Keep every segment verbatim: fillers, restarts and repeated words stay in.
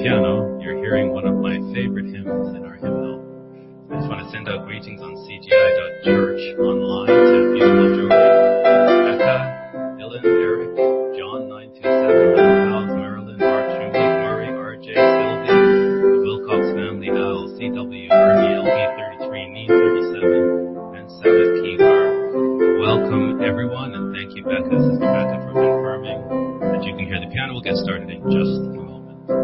piano, you're hearing one of my favorite hymns in our hymnal. I just want to send out greetings on c g i dot church online to beautiful Julie, Becca, Dylan, Eric, John nine two seven, Pals, Marilyn, Mark, Julie, Murray, R J, Sylvie, the Wilcox family, Al, C W, Ernie, L B thirty-three, Neem thirty-seven, and Sabbath Keegar. Welcome everyone, and thank you, Becca, Sister Becca, for confirming that you can hear the piano. We'll get started in just a moment.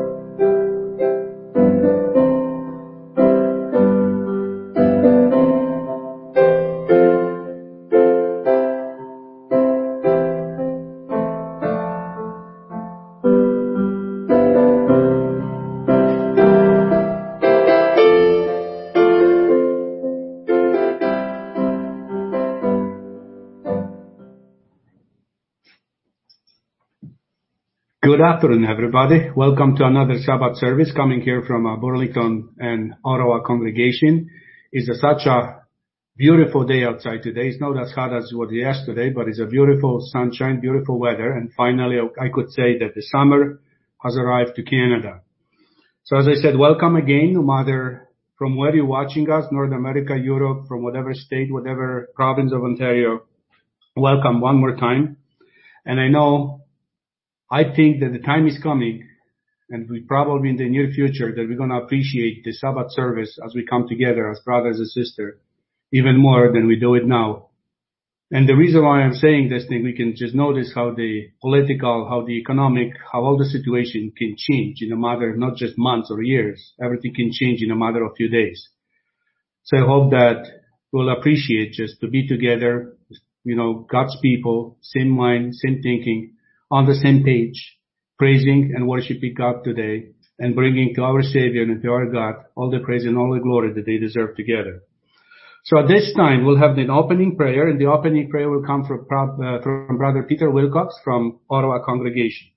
Good afternoon, everybody. Welcome to another Sabbath service coming here from uh, Burlington and Ottawa congregation. It's a, such a beautiful day outside today. It's not as hot as it was yesterday, but it's a beautiful sunshine, beautiful weather. And finally, I could say that the summer has arrived to Canada. So as I said, welcome again, no matter from where you're watching us, North America, Europe, from whatever state, whatever province of Ontario. Welcome one more time. And I know I think that the time is coming, and we probably in the near future, that we're going to appreciate the Sabbath service as we come together as brothers and sisters, even more than we do it now. And the reason why I'm saying this thing, we can just notice how the political, how the economic, how all the situation can change in a matter of not just months or years. Everything can change in a matter of few days. So I hope that we'll appreciate just to be together, you know, God's people, same mind, same thinking, on the same page, praising and worshiping God today and bringing to our Savior and to our God all the praise and all the glory that they deserve together. So at this time, we'll have an opening prayer, and the opening prayer will come from, uh, from Brother Peter Wilcox from Ottawa congregation.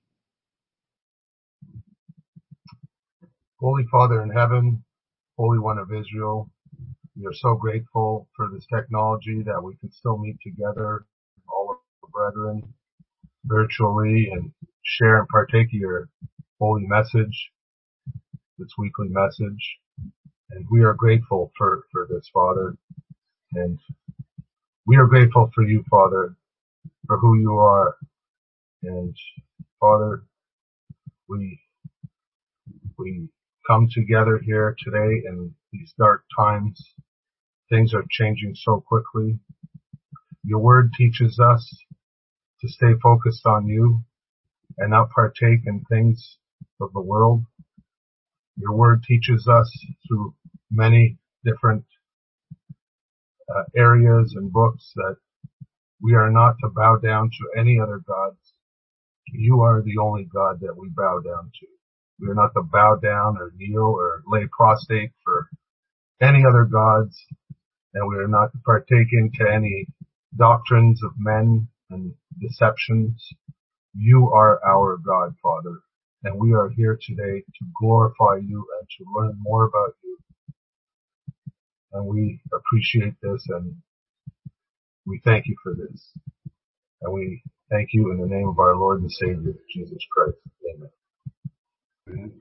Holy Father in heaven, Holy One of Israel, we are so grateful for this technology that we can still meet together, all of the brethren, virtually, and share and partake of your holy message, this weekly message. And we are grateful for, for this, Father. And we are grateful for you, Father, for who you are. And Father, we, we come together here today in these dark times. Things are changing so quickly. Your word teaches us to stay focused on you and not partake in things of the world. Your word teaches us through many different uh, areas and books that we are not to bow down to any other gods. You are the only God that we bow down to. We are not to bow down or kneel or lay prostrate for any other gods, and we are not to partake into any doctrines of men and deceptions. You are our God, Father, and we are here today to glorify you and to learn more about you. And we appreciate this, and we thank you for this. And we thank you in the name of our Lord and Savior, Jesus Christ. Amen.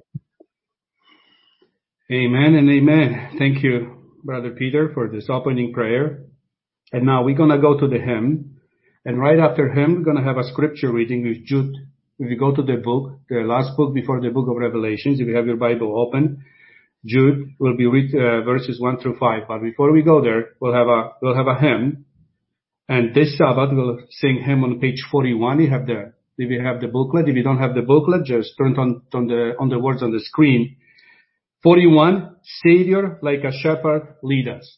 Amen and amen. Thank you, Brother Peter, for this opening prayer. And now we're going to go to the hymn. And right after him, we're going to have a scripture reading with Jude. If you go to the book, the last book before the book of Revelations, if you have your Bible open, Jude will be read uh, verses one through five. But before we go there, we'll have a we'll have a hymn. And this Sabbath, we'll sing hymn on page forty-one. You have the if you have the booklet. If you don't have the booklet, just turn on on the on the words on the screen. forty-one. Savior, like a shepherd, lead us.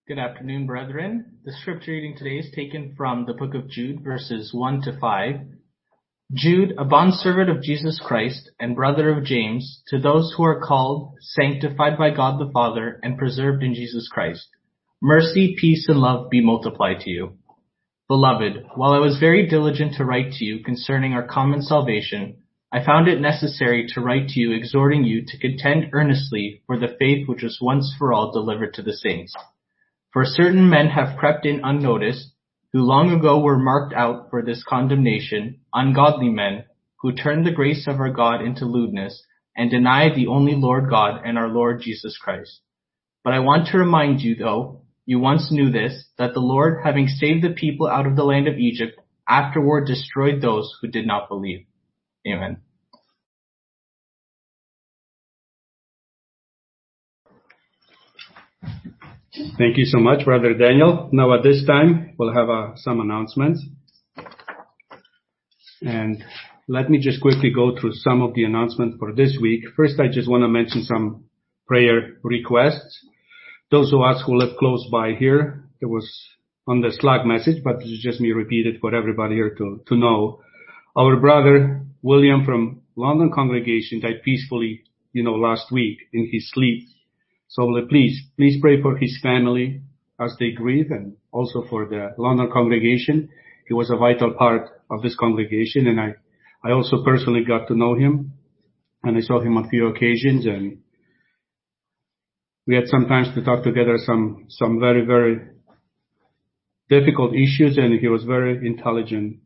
Good afternoon, brethren. The scripture reading today is taken from the book of Jude, verses one to five. Jude, a bondservant of Jesus Christ and brother of James, to those who are called, sanctified by God the Father, and preserved in Jesus Christ. Mercy, peace, and love be multiplied to you. Beloved, while I was very diligent to write to you concerning our common salvation, I found it necessary to write to you exhorting you to contend earnestly for the faith which was once for all delivered to the saints. For certain men have crept in unnoticed, who long ago were marked out for this condemnation, ungodly men, who turn the grace of our God into lewdness, and deny the only Lord God and our Lord Jesus Christ. But I want to remind you, though you once knew this, that the Lord, having saved the people out of the land of Egypt, afterward destroyed those who did not believe. Amen. Thank you so much, Brother Daniel. Now at this time, we'll have uh, some announcements. And let me just quickly go through some of the announcements for this week. First, I just want to mention some prayer requests. Those of us who live close by here, it was on the Slack message, but this is just me repeat it for everybody here to, to know. Our brother, William from London congregation, died peacefully, you know, last week in his sleep. So please, please pray for his family as they grieve, and also for the London congregation. He was a vital part of this congregation, and I, I also personally got to know him, and I saw him on a few occasions, and we had some times to talk together some, some very, very difficult issues, and he was very intelligent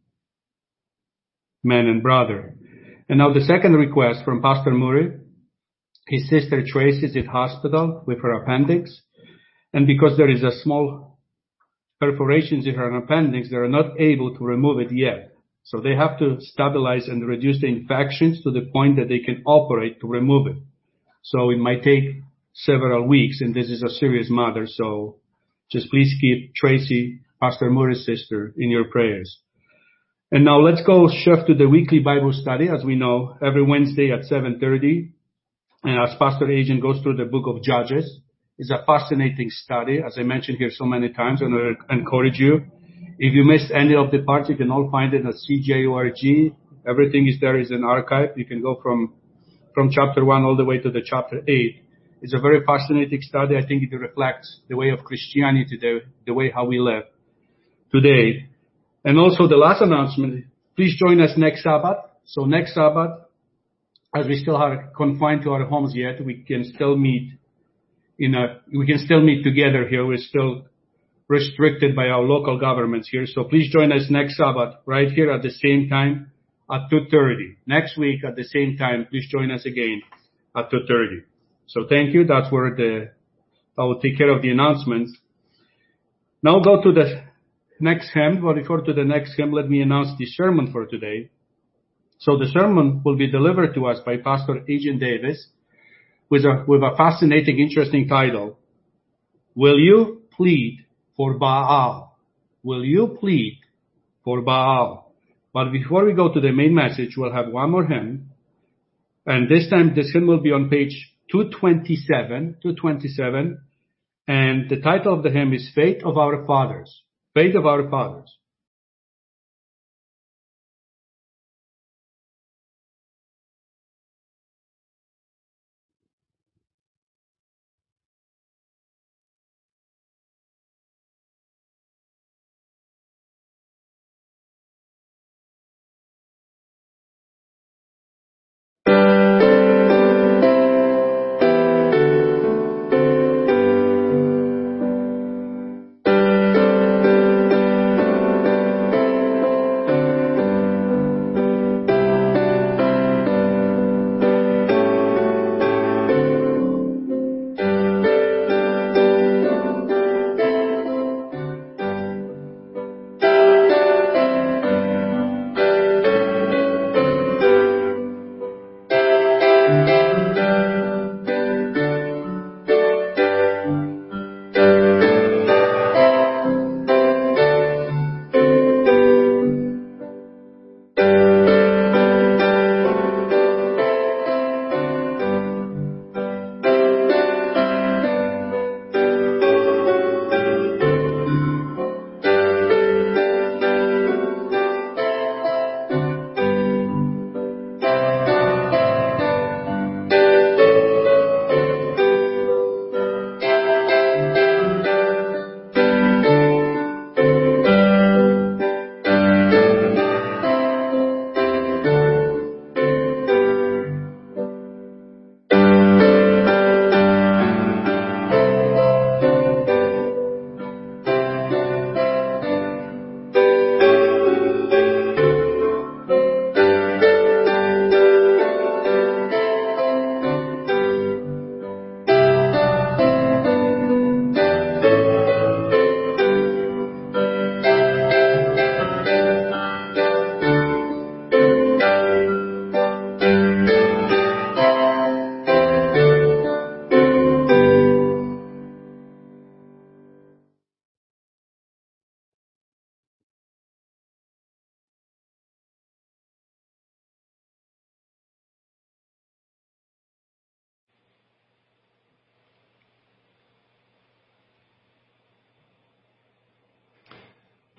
man and brother. And now the second request from Pastor Murray. His sister Tracy is at hospital with her appendix, and because there is a small perforations in her appendix, they are not able to remove it yet. So they have to stabilize and reduce the infections to the point that they can operate to remove it. So it might take several weeks, and this is a serious matter. So just please keep Tracy, Pastor Murray's sister, in your prayers. And now let's go shift to the weekly Bible study. As we know, every Wednesday at seven thirty. And as Pastor Agent goes through the book of Judges, it's a fascinating study, as I mentioned here so many times, and I encourage you. If you missed any of the parts, you can all find it at C J org. Everything is there, is an archive. You can go from, from chapter one all the way to the chapter eight. It's a very fascinating study. I think it reflects the way of Christianity today, the way how we live today. And also the last announcement, please join us next Sabbath. So next Sabbath, as we still are confined to our homes yet, we can still meet in a, we can still meet together here. We're still restricted by our local governments here. So please join us next Sabbath right here at the same time at two thirty. Next week at the same time, please join us again at two thirty. So thank you. That's where the, I will take care of the announcements. Now go to the next hymn. But before to the next hymn, let me announce the sermon for today. So the sermon will be delivered to us by Pastor Agent Davis with a, with a fascinating, interesting title. Will you plead for Baal? Will you plead for Baal? But before we go to the main message, we'll have one more hymn. And this time, this hymn will be on page two twenty-seven, two twenty-seven. And the title of the hymn is Faith of Our Fathers. Faith of Our Fathers.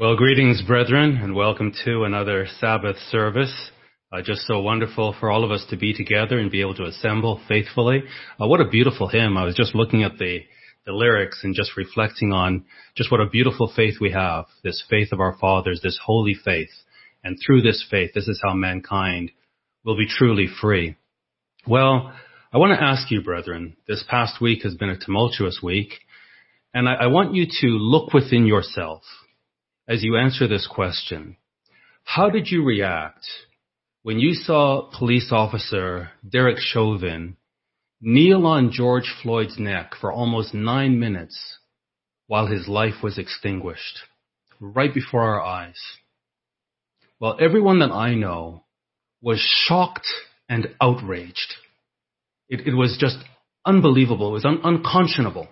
Well, greetings, brethren, and welcome to another Sabbath service. Uh, just so wonderful for all of us to be together and be able to assemble faithfully. Uh, what a beautiful hymn. I was just looking at the, the lyrics and just reflecting on just what a beautiful faith we have, this faith of our fathers, this holy faith. And through this faith, this is how mankind will be truly free. Well, I want to ask you, brethren, this past week has been a tumultuous week, and I, I want you to look within yourself as you answer this question. How did you react when you saw police officer Derek Chauvin kneel on George Floyd's neck for almost nine minutes while his life was extinguished right before our eyes? Well, everyone that I know was shocked and outraged. It, it was just unbelievable. It was un- unconscionable.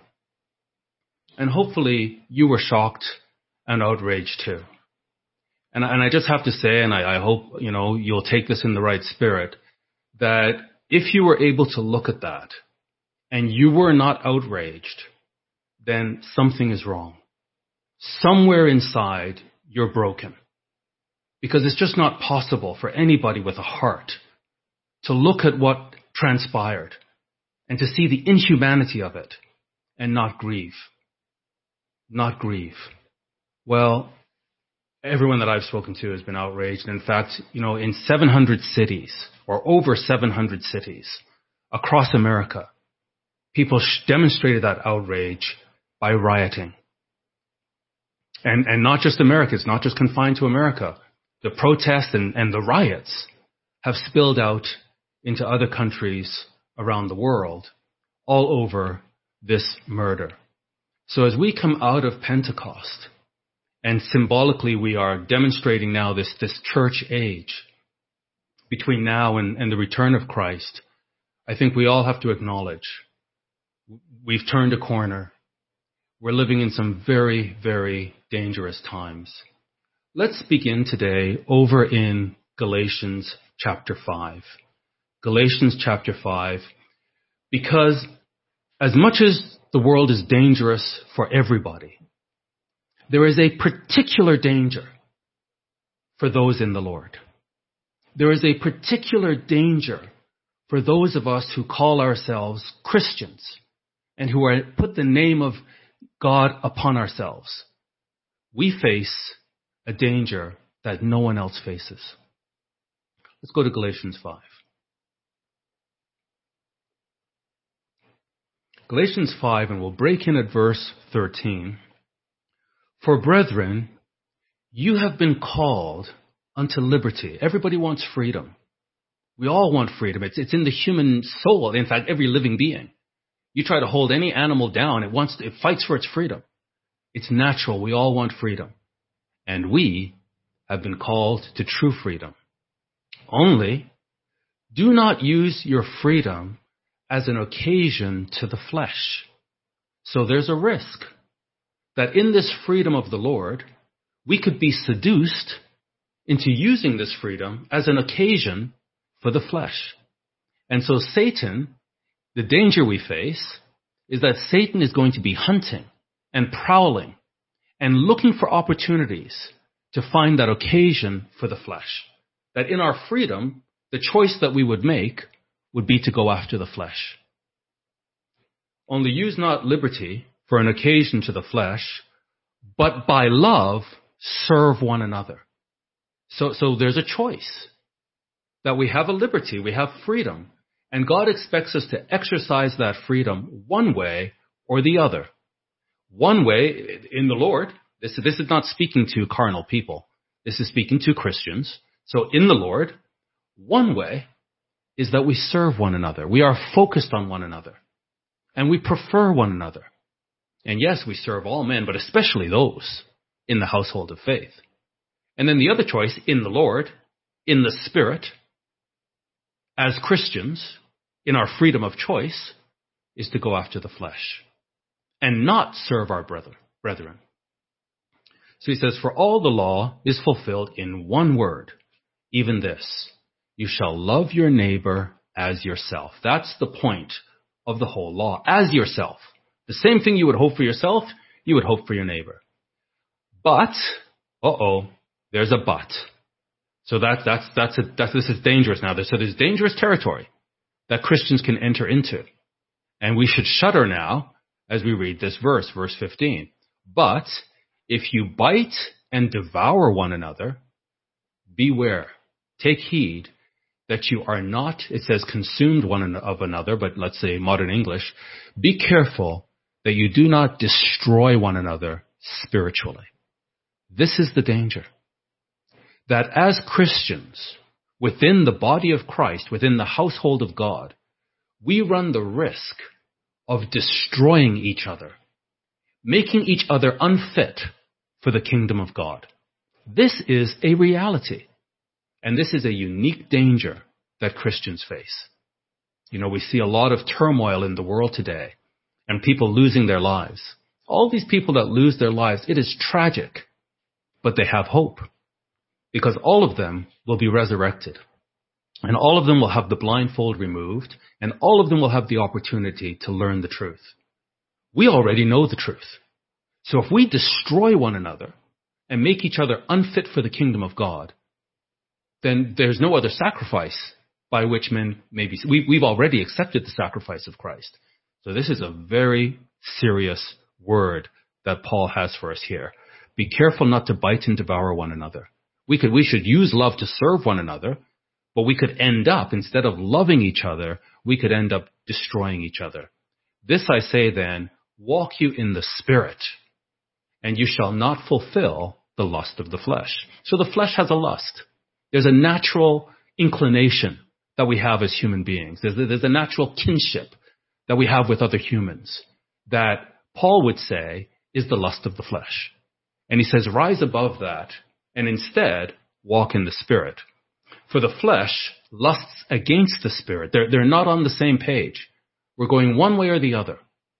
And hopefully you were shocked and outraged too. And, and I just have to say, and I, I hope, you know, you'll take this in the right spirit, that if you were able to look at that and you were not outraged, then something is wrong. Somewhere inside, you're broken. Because it's just not possible for anybody with a heart to look at what transpired and to see the inhumanity of it and not grieve. Not grieve. Well, everyone that I've spoken to has been outraged. In fact, you know, in seven hundred cities, or over seven hundred cities across America, people demonstrated that outrage by rioting. And, and not just America, it's not just confined to America. The protests and, and the riots have spilled out into other countries around the world, all over this murder. So as we come out of Pentecost, and symbolically we are demonstrating now this, this church age between now and, and the return of Christ, I think we all have to acknowledge we've turned a corner. We're living in some very, very dangerous times. Let's begin today over in Galatians chapter five. Galatians chapter five, because as much as the world is dangerous for everybody, there is a particular danger for those in the Lord. There is a particular danger for those of us who call ourselves Christians and who are put the name of God upon ourselves. We face a danger that no one else faces. Let's go to Galatians five. Galatians five, and we'll break in at verse thirteen. For brethren, you have been called unto liberty. Everybody wants freedom. We all want freedom. It's, it's in the human soul. In fact, every living being. You try to hold any animal down, it wants to, it fights for its freedom. It's natural. We all want freedom. And we have been called to true freedom. Only, do not use your freedom as an occasion to the flesh. So there's a risk that in this freedom of the Lord, we could be seduced into using this freedom as an occasion for the flesh. And so Satan, the danger we face is that Satan is going to be hunting and prowling and looking for opportunities to find that occasion for the flesh. That in our freedom, the choice that we would make would be to go after the flesh. Only use not liberty for an occasion to the flesh, but by love serve one another. So, so there's a choice. That we have a liberty, we have freedom, and God expects us to exercise that freedom one way or the other. One way in the Lord, this, this is not speaking to carnal people. This is speaking to Christians. So in the Lord, one way is that we serve one another. We are focused on one another. And we prefer one another. And yes, we serve all men, but especially those in the household of faith. And then the other choice, in the Lord, in the Spirit, as Christians, in our freedom of choice, is to go after the flesh and not serve our brother, brethren. So he says, for all the law is fulfilled in one word, even this, you shall love your neighbor as yourself. That's the point of the whole law, as yourself. The same thing you would hope for yourself, you would hope for your neighbor. But uh-oh, there's a but. So that's, that's, that's, a, that's, this is dangerous now. So there's dangerous territory that Christians can enter into. And we should shudder now as we read this verse, verse fifteen. But if you bite and devour one another, beware, take heed that you are not, it says consumed one of another, but let's say modern English, be careful that you do not destroy one another spiritually. This is the danger. That as Christians, within the body of Christ, within the household of God, we run the risk of destroying each other, making each other unfit for the kingdom of God. This is a reality. And this is a unique danger that Christians face. You know, we see a lot of turmoil in the world today and people losing their lives. All these people that lose their lives, it is tragic, but they have hope because all of them will be resurrected and all of them will have the blindfold removed and all of them will have the opportunity to learn the truth. We already know the truth. So if we destroy one another and make each other unfit for the kingdom of God, then there's no other sacrifice by which men may be. We, we've already accepted the sacrifice of Christ. So this is a very serious word that Paul has for us here. Be careful not to bite and devour one another. We could, we should use love to serve one another, but we could end up, instead of loving each other, we could end up destroying each other. This I say then, walk you in the Spirit, and you shall not fulfill the lust of the flesh. So the flesh has a lust. There's a natural inclination that we have as human beings. There's, there's a natural kinship that we have with other humans that Paul would say is the lust of the flesh. And he says, rise above that and instead walk in the Spirit. For the flesh lusts against the Spirit. They're, they're not on the same page. We're going one way or the other.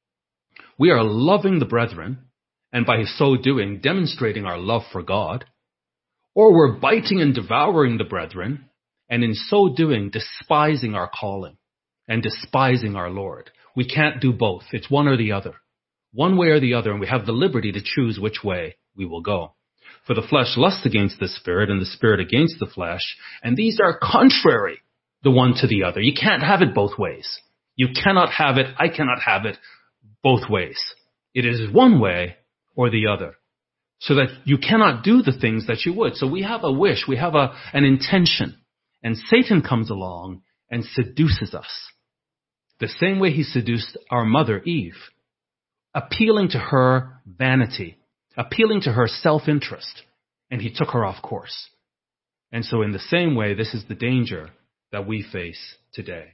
We are loving the brethren and by so doing demonstrating our love for God. Or we're biting and devouring the brethren, and in so doing, despising our calling and despising our Lord. We can't do both. It's one or the other. One way or the other, and we have the liberty to choose which way we will go. For the flesh lusts against the Spirit, and the Spirit against the flesh, and these are contrary the one to the other. You can't have it both ways. You cannot have it, I cannot have it both ways. It is one way or the other. So that you cannot do the things that you would. So we have a wish, we have a, an intention. And Satan comes along and seduces us. The same way he seduced our mother, Eve. Appealing to her vanity. Appealing to her self-interest. And he took her off course. And so in the same way, this is the danger that we face today.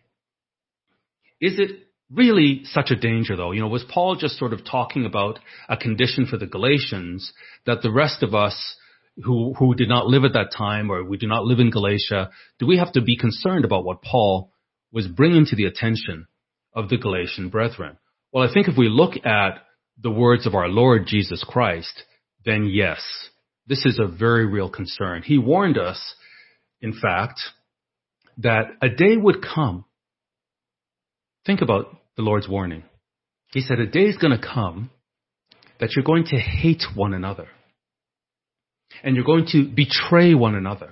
Is it really such a danger, though? You know, was Paul just sort of talking about a condition for the Galatians that the rest of us who, who did not live at that time, or we do not live in Galatia, do we have to be concerned about what Paul was bringing to the attention of the Galatian brethren? Well, I think if we look at the words of our Lord Jesus Christ, then yes, this is a very real concern. He warned us, in fact, that a day would come. Think about the Lord's warning. He said, a day is going to come that you're going to hate one another. And you're going to betray one another.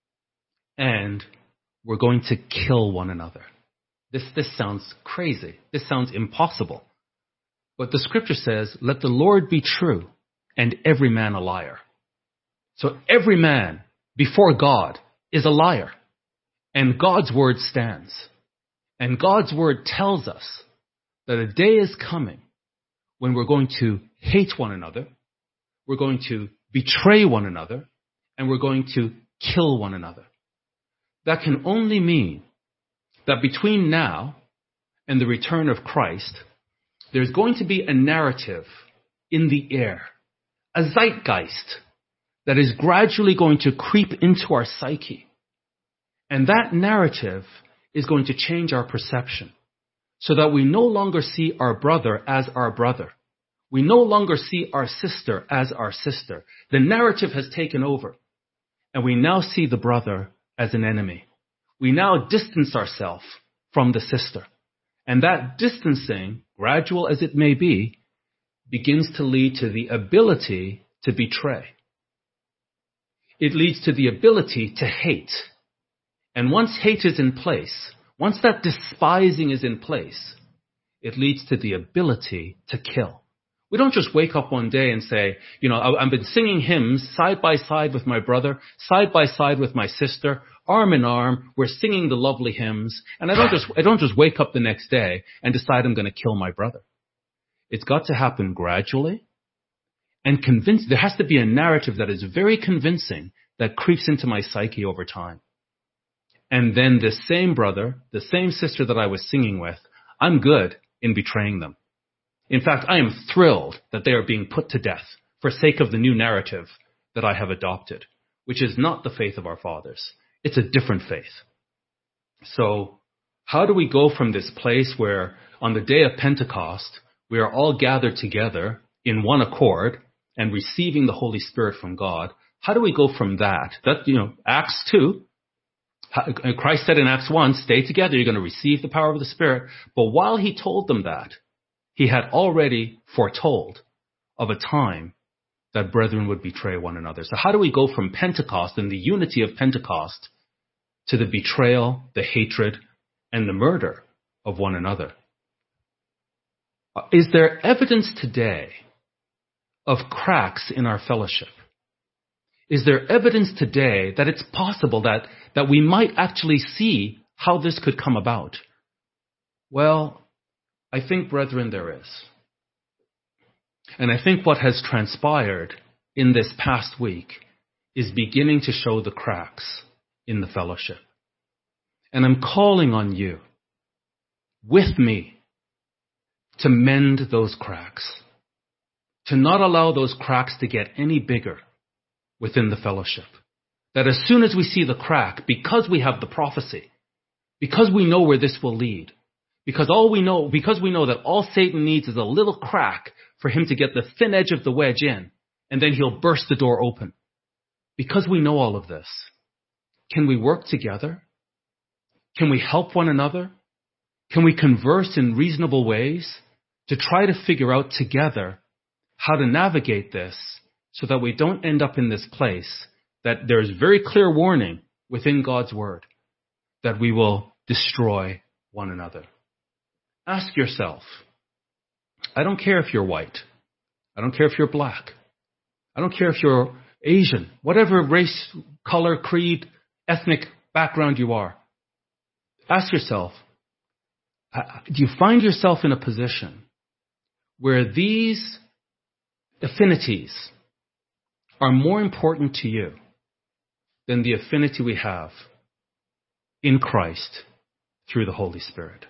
And we're going to kill one another. This, this sounds crazy. This sounds impossible. But the scripture says, let the Lord be true and every man a liar. So every man before God is a liar. And God's word stands. And God's word tells us that a day is coming when we're going to hate one another, we're going to betray one another, and we're going to kill one another. That can only mean that between now and the return of Christ, there's going to be a narrative in the air, a zeitgeist that is gradually going to creep into our psyche. And that narrative is going to change our perception so that we no longer see our brother as our brother. We no longer see our sister as our sister. The narrative has taken over, and we now see the brother as an enemy. We now distance ourselves from the sister. And that distancing, gradual as it may be, begins to lead to the ability to betray. it leads to the ability to hate. And once hate is in place, once that despising is in place, it leads to the ability to kill. We don't just wake up one day and say, you know, I, I've been singing hymns side by side with my brother, side by side with my sister, arm in arm. We're singing the lovely hymns. And I don't just, I don't just wake up the next day and decide I'm going to kill my brother. It's got to happen gradually and convince. There has to be a narrative that is very convincing that creeps into my psyche over time. And then this same brother, the same sister that I was singing with, I'm good in betraying them. In fact, I am thrilled that they are being put to death for sake of the new narrative that I have adopted, which is not the faith of our fathers. It's a different faith. So how do we go from this place where on the day of Pentecost, we are all gathered together in one accord and receiving the Holy Spirit from God? How do we go from that? That, you know, Acts two, Christ said in Acts one, stay together, you're going to receive the power of the Spirit. But while he told them that, he had already foretold of a time that brethren would betray one another. So how do we go from Pentecost and the unity of Pentecost to the betrayal, the hatred, and the murder of one another? Is there evidence today of cracks in our fellowship? Is there evidence today that it's possible that, that we might actually see how this could come about? Well, I think, brethren, there is. And I think what has transpired in this past week is beginning to show the cracks in the fellowship. And I'm calling on you, with me, to mend those cracks, to not allow those cracks to get any bigger within the fellowship. That as soon as we see the crack, because we have the prophecy, because we know where this will lead, because all we know, because we know that all Satan needs is a little crack for him to get the thin edge of the wedge in, and then he'll burst the door open. Because we know all of this, can we work together? Can we help one another? Can we converse in reasonable ways to try to figure out together how to navigate this so that we don't end up in this place that there is very clear warning within God's word that we will destroy one another? Ask yourself, I don't care if you're white. I don't care if you're black. I don't care if you're Asian, whatever race, color, creed, ethnic background you are. Ask yourself, do you find yourself in a position where these affinities are more important to you than the affinity we have in Christ through the Holy Spirit?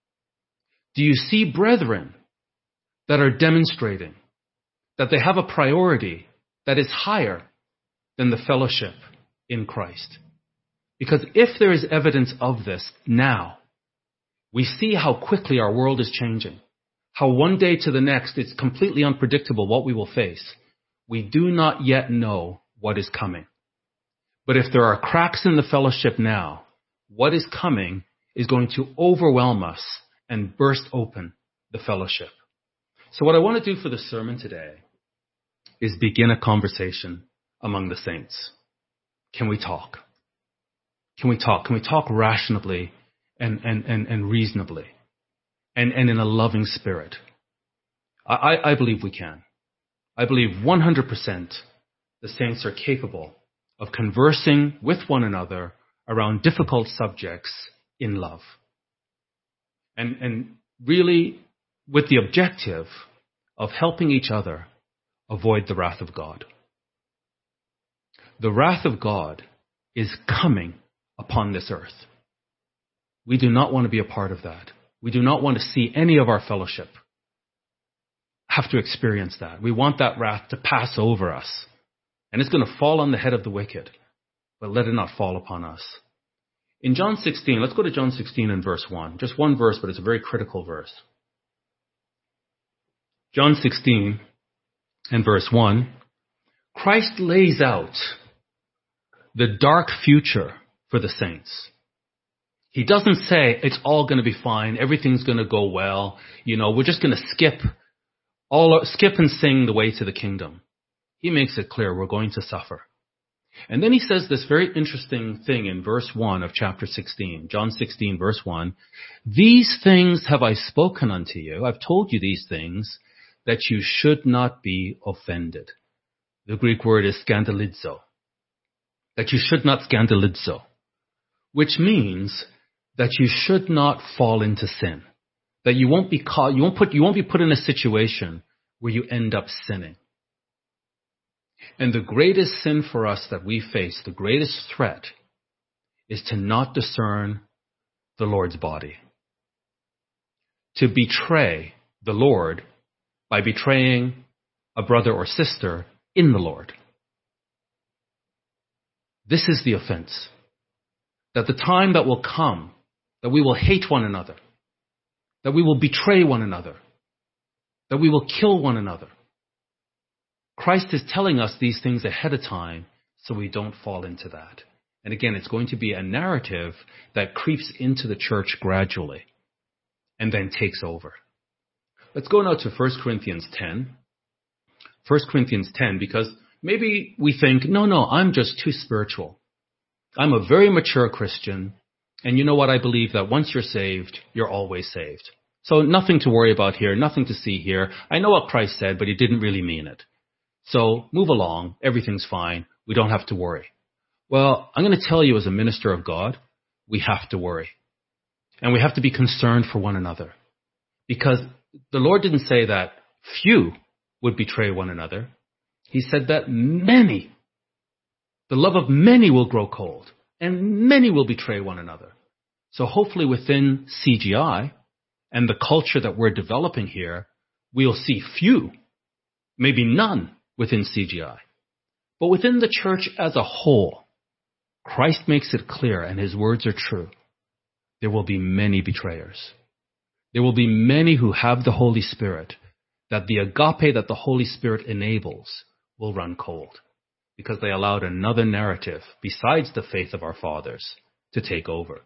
Do you see brethren that are demonstrating that they have a priority that is higher than the fellowship in Christ? Because if there is evidence of this now, we see how quickly our world is changing, how one day to the next it's completely unpredictable what we will face. We do not yet know what is coming. But if there are cracks in the fellowship now, what is coming is going to overwhelm us and burst open the fellowship. So what I want to do for the sermon today is begin a conversation among the saints. Can we talk? Can we talk? Can we talk rationally and, and, and, and reasonably and, and in a loving spirit? I, I believe we can. I believe one hundred percent the saints are capable of conversing with one another around difficult subjects in love. And, and really with the objective of helping each other avoid the wrath of God. The wrath of God is coming upon this earth. We do not want to be a part of that. We do not want to see any of our fellowship have to experience that. We want that wrath to pass over us. And it's going to fall on the head of the wicked, but let it not fall upon us. In John sixteen, let's go to John sixteen and verse one. Just one verse, but it's a very critical verse. John sixteen and verse one. Christ lays out the dark future for the saints. He doesn't say it's all going to be fine, everything's going to go well, you know, we're just going to skip all skip and sing the way to the kingdom. He makes it clear we're going to suffer. And then he says this very interesting thing in verse one of chapter sixteen, John sixteen, verse one. These things have I spoken unto you. I've told you these things that you should not be offended. The Greek word is scandalizo. That you should not scandalizo, which means that you should not fall into sin. That you won't be caught, you won't put, you won't be put in a situation where you end up sinning. And the greatest sin for us that we face, the greatest threat, is to not discern the Lord's body. To betray the Lord by betraying a brother or sister in the Lord. This is the offense. That the time that will come, that we will hate one another, that we will betray one another, that we will kill one another. Christ is telling us these things ahead of time so we don't fall into that. And again, it's going to be a narrative that creeps into the church gradually and then takes over. Let's go now to First Corinthians ten. First Corinthians ten, because maybe we think, no, no, I'm just too spiritual. I'm a very mature Christian, and you know what? I believe that once you're saved, you're always saved. So nothing to worry about here, nothing to see here. I know what Christ said, but he didn't really mean it. So move along, everything's fine, we don't have to worry. Well, I'm going to tell you as a minister of God, we have to worry. And we have to be concerned for one another. Because the Lord didn't say that few would betray one another. He said that many, the love of many will grow cold, and many will betray one another. So hopefully within C G I and the culture that we're developing here, we'll see few, maybe none within C G I. But within the church as a whole, Christ makes it clear, and his words are true. There will be many betrayers. There will be many who have the Holy Spirit, that the agape that the Holy Spirit enables will run cold, because they allowed another narrative besides the faith of our fathers to take over.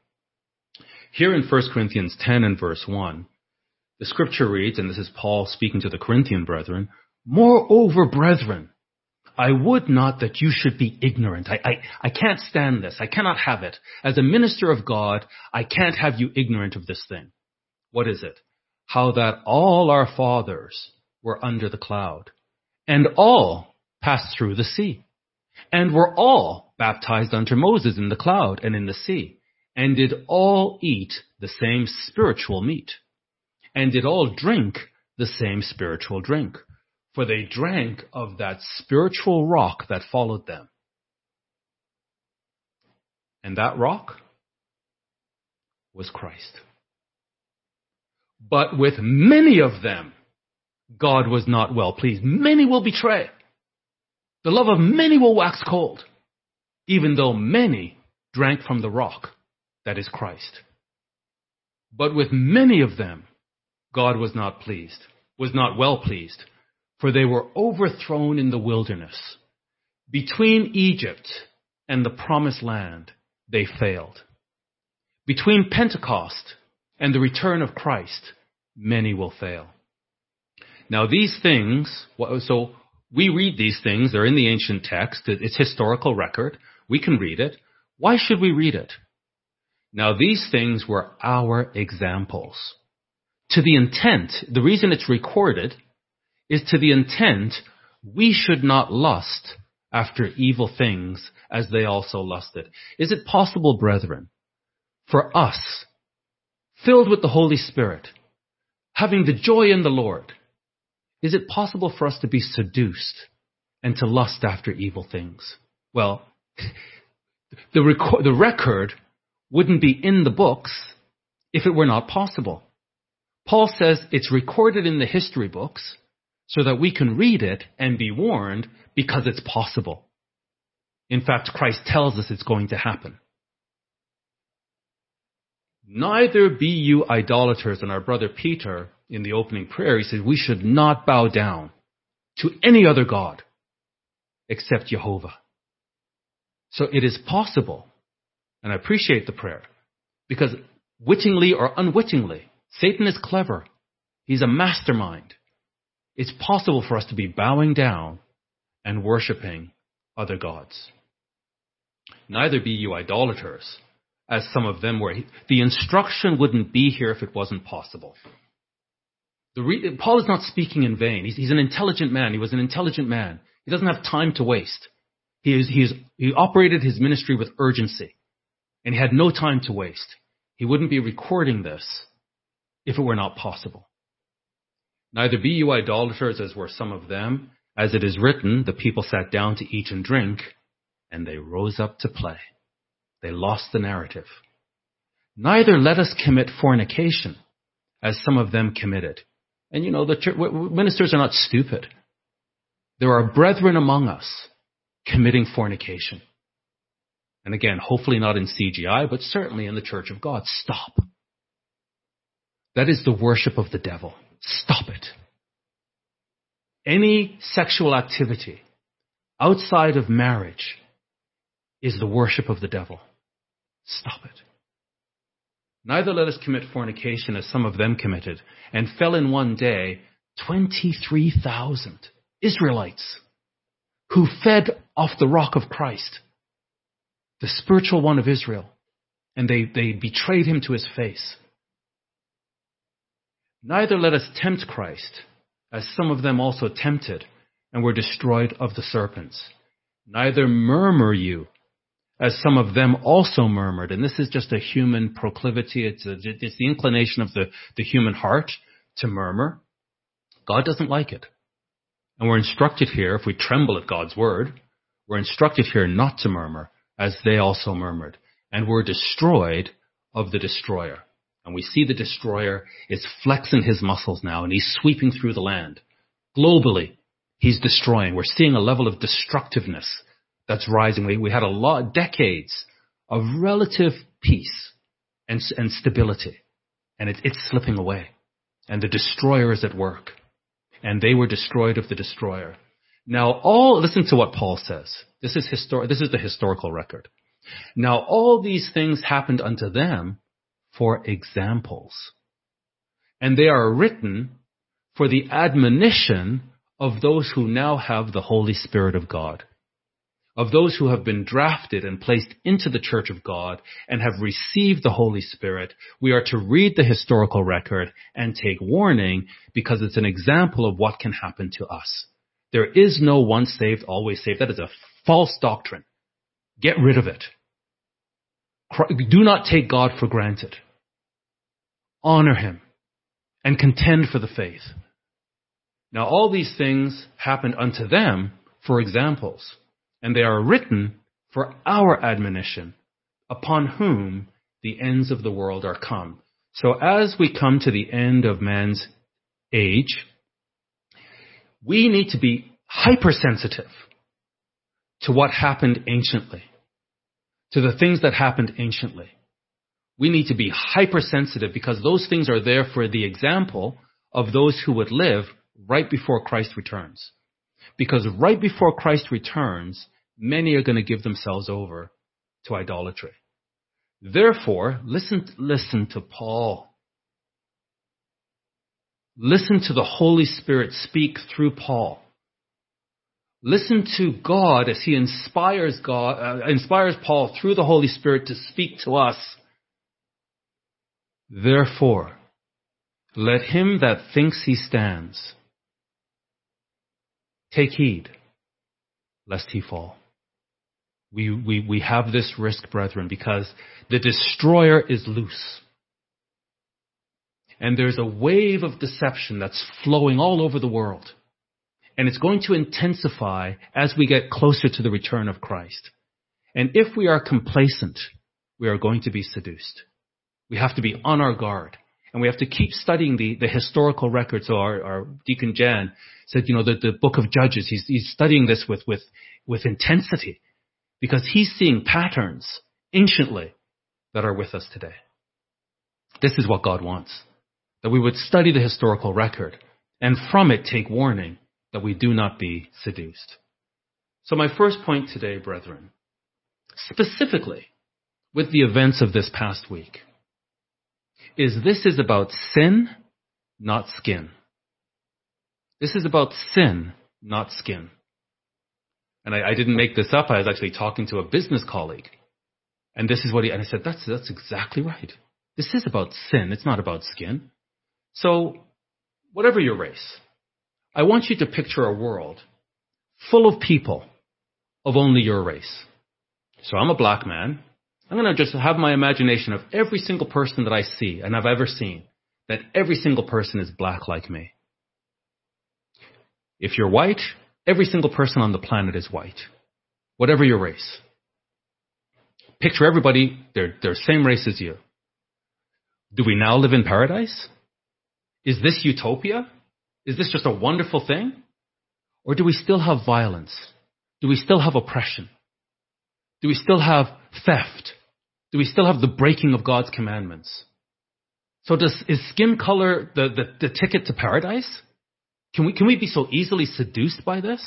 Here in First Corinthians ten and verse one, the scripture reads, and this is Paul speaking to the Corinthian brethren, "Moreover, brethren, I would not that you should be ignorant." I, I, I can't stand this. I cannot have it. As a minister of God, I can't have you ignorant of this thing. What is it? How that all our fathers were under the cloud, and all passed through the sea, and were all baptized unto Moses in the cloud and in the sea, and did all eat the same spiritual meat, and did all drink the same spiritual drink. For they drank of that spiritual rock that followed them. And that rock was Christ. But with many of them, God was not well pleased. Many will betray. The love of many will wax cold, even though many drank from the rock that is Christ. But with many of them, God was not pleased, was not well pleased. For they were overthrown in the wilderness. Between Egypt and the promised land, they failed. Between Pentecost and the return of Christ, many will fail. Now these things, so we read these things, they're in the ancient text, it's historical record, we can read it. Why should we read it? Now these things were our examples. To the intent, the reason it's recorded is to the intent we should not lust after evil things as they also lusted. Is it possible, brethren, for us, filled with the Holy Spirit, having the joy in the Lord, is it possible for us to be seduced and to lust after evil things? Well, the, record, the record wouldn't be in the books if it were not possible. Paul says it's recorded in the history books so that we can read it and be warned because it's possible. In fact, Christ tells us it's going to happen. Neither be you idolaters. And our brother Peter, in the opening prayer, he says we should not bow down to any other God except Jehovah. So it is possible, and I appreciate the prayer, because wittingly or unwittingly, Satan is clever. He's a mastermind. It's possible for us to be bowing down and worshiping other gods. Neither be you idolaters, as some of them were. The instruction wouldn't be here if it wasn't possible. The re- Paul is not speaking in vain. He's, he's an intelligent man. He was an intelligent man. He doesn't have time to waste. He, is, he, is, he operated his ministry with urgency, and he had no time to waste. He wouldn't be recording this if it were not possible. Neither be you idolaters, as were some of them. As it is written, the people sat down to eat and drink, and they rose up to play. They lost the narrative. Neither let us commit fornication, as some of them committed. And you know, the church, ministers are not stupid. There are brethren among us committing fornication. And again, hopefully not in C G I, but certainly in the church of God. Stop. That is the worship of the devil. Stop it. Any sexual activity outside of marriage is the worship of the devil. Stop it. Neither let us commit fornication, as some of them committed, and fell in one day twenty-three thousand Israelites who fed off the rock of Christ, the spiritual one of Israel, and they, they betrayed him to his face. Neither let us tempt Christ, as some of them also tempted, and were destroyed of the serpents. Neither murmur you, as some of them also murmured. And this is just a human proclivity. It's, a, it's the inclination of the, the human heart to murmur. God doesn't like it. And we're instructed here, if we tremble at God's word, we're instructed here not to murmur, as they also murmured, and were destroyed of the destroyer. And we see the destroyer is flexing his muscles now, and he's sweeping through the land. Globally, he's destroying. We're seeing a level of destructiveness that's rising. We, we had a lot, decades of relative peace and, and stability, and it, it's slipping away. And the destroyer is at work, and they were destroyed of the destroyer. Now, all listen to what Paul says. This is histor- This is the historical record. Now, all these things happened unto them for examples, and they are written for the admonition of those who now have the Holy Spirit of God, of those who have been drafted and placed into the church of God and have received the Holy Spirit. We are to read the historical record and take warning, because it's an example of what can happen to us. There is no once saved, always saved. That is a false doctrine. Get rid of it. Do not take God for granted. Honor him and contend for the faith. Now, all these things happened unto them for examples, and they are written for our admonition, upon whom the ends of the world are come. So as we come to the end of man's age, we need to be hypersensitive to what happened anciently, to the things that happened anciently. We need to be hypersensitive, because those things are there for the example of those who would live right before Christ returns. Because right before Christ returns, many are going to give themselves over to idolatry. Therefore, listen, listen to Paul. Listen to the Holy Spirit speak through Paul. Listen to God as he inspires God, uh, inspires Paul through the Holy Spirit to speak to us. Therefore, let him that thinks he stands take heed, lest he fall. We, we, we have this risk, brethren, because the destroyer is loose. And there's a wave of deception that's flowing all over the world. And it's going to intensify as we get closer to the return of Christ. And if we are complacent, we are going to be seduced. We have to be on our guard. And we have to keep studying the, the historical record. So our, our Deacon Jan said, you know, the, the book of Judges, he's, he's studying this with, with, with intensity, because he's seeing patterns anciently that are with us today. This is what God wants, that we would study the historical record and from it take warning that we do not be seduced. So my first point today, brethren, specifically with the events of this past week, is this is about sin, not skin. This is about sin, not skin. And I, I didn't make this up. I was actually talking to a business colleague. And this is what he, and I said, that's, that's exactly right. This is about sin. It's not about skin. So whatever your race, I want you to picture a world full of people of only your race. So I'm a black man. I'm going to just have my imagination of every single person that I see and I've ever seen, that every single person is black like me. If you're white, every single person on the planet is white, whatever your race. Picture everybody, they're, they're same race as you. Do we now live in paradise? Is this utopia? Is this just a wonderful thing? Or do we still have violence? Do we still have oppression? Do we still have theft? Do we still have the breaking of God's commandments? So does, is skin color the, the, the ticket to paradise? Can we, can we be so easily seduced by this?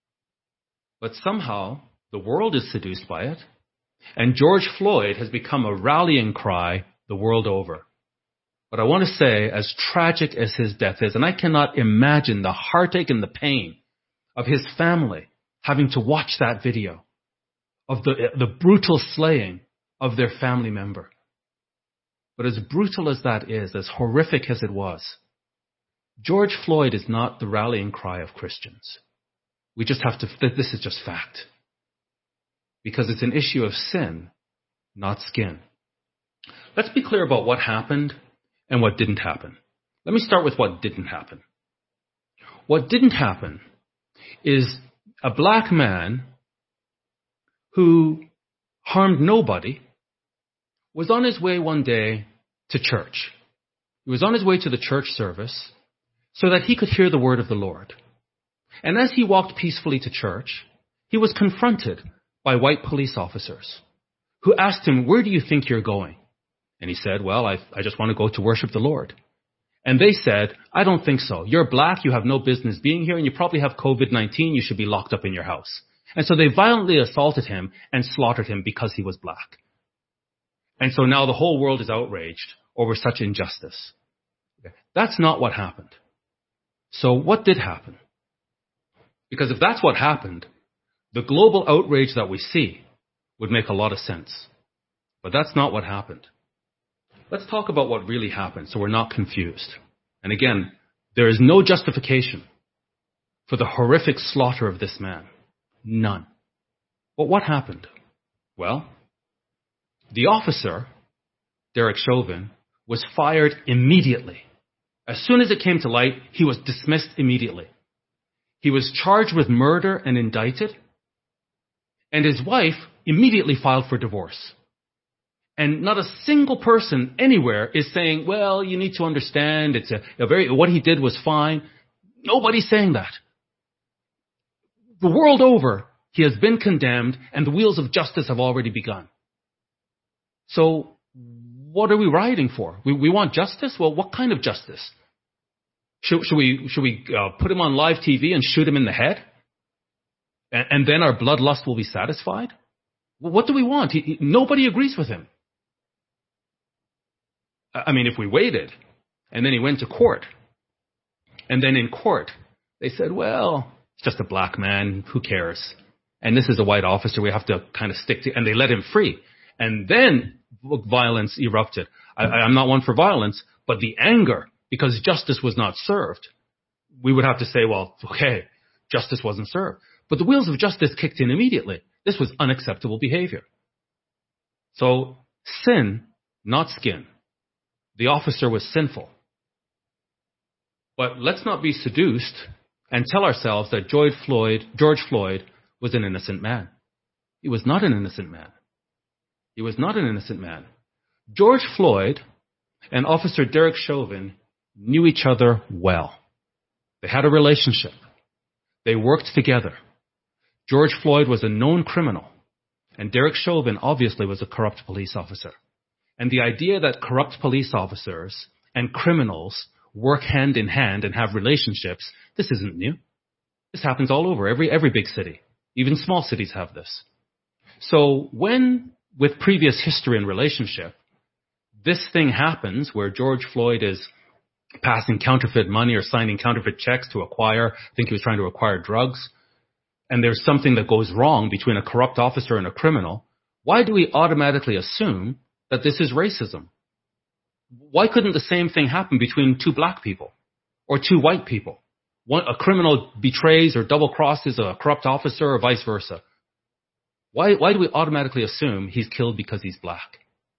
But somehow the world is seduced by it. And George Floyd has become a rallying cry the world over. But I want to say, as tragic as his death is, and I cannot imagine the heartache and the pain of his family having to watch that video of the, the brutal slaying of their family member. But as brutal as that is, as horrific as it was, George Floyd is not the rallying cry of Christians. We just have to, this is just fact. Because it's an issue of sin, not skin. Let's be clear about what happened and what didn't happen. Let me start with what didn't happen. What didn't happen is a black man who harmed nobody was on his way one day to church. He was on his way to the church service so that he could hear the word of the Lord. And as he walked peacefully to church, he was confronted by white police officers who asked him, "Where do you think you're going?" And he said, "Well, I, I just want to go to worship the Lord." And they said, "I don't think so. You're black, you have no business being here, and you probably have COVID nineteen, you should be locked up in your house." And so they violently assaulted him and slaughtered him because he was black. And so now the whole world is outraged over such injustice. That's not what happened. So what did happen? Because if that's what happened, the global outrage that we see would make a lot of sense. But that's not what happened. Let's talk about what really happened so we're not confused. And again, there is no justification for the horrific slaughter of this man. None. But what happened? Well, the officer, Derek Chauvin, was fired immediately. As soon as it came to light, he was dismissed immediately. He was charged with murder and indicted. And his wife immediately filed for divorce. And not a single person anywhere is saying, well, you need to understand, it's a, a very, what he did was fine. Nobody's saying that. The world over, he has been condemned and the wheels of justice have already begun. So what are we rioting for? We, we want justice? Well, what kind of justice? Should, should we, should we uh, put him on live T V and shoot him in the head? And, and then our bloodlust will be satisfied? Well, what do we want? He, he, nobody agrees with him. I mean, if we waited and then he went to court and then in court they said, well, it's just a black man, who cares? And this is a white officer, we have to kind of stick to, and they let him free. And then violence erupted. I, I'm not one for violence, but the anger, because justice was not served, we would have to say, well, okay, justice wasn't served. But the wheels of justice kicked in immediately. This was unacceptable behavior. So sin, not skin. The officer was sinful. But let's not be seduced and tell ourselves that George Floyd, George Floyd was an innocent man. He was not an innocent man. He was not an innocent man. George Floyd and Officer Derek Chauvin knew each other well. They had a relationship. They worked together. George Floyd was a known criminal, and Derek Chauvin obviously was a corrupt police officer. And the idea that corrupt police officers and criminals work hand in hand and have relationships, this isn't new. This happens all over, every, every big city. Even small cities have this. So when, with previous history and relationship, this thing happens where George Floyd is passing counterfeit money or signing counterfeit checks to acquire, I think he was trying to acquire drugs, and there's something that goes wrong between a corrupt officer and a criminal, why do we automatically assume that this is racism? Why couldn't the same thing happen between two black people or two white people? One, a criminal betrays or double crosses a corrupt officer or vice versa. Why, why do we automatically assume he's killed because he's black?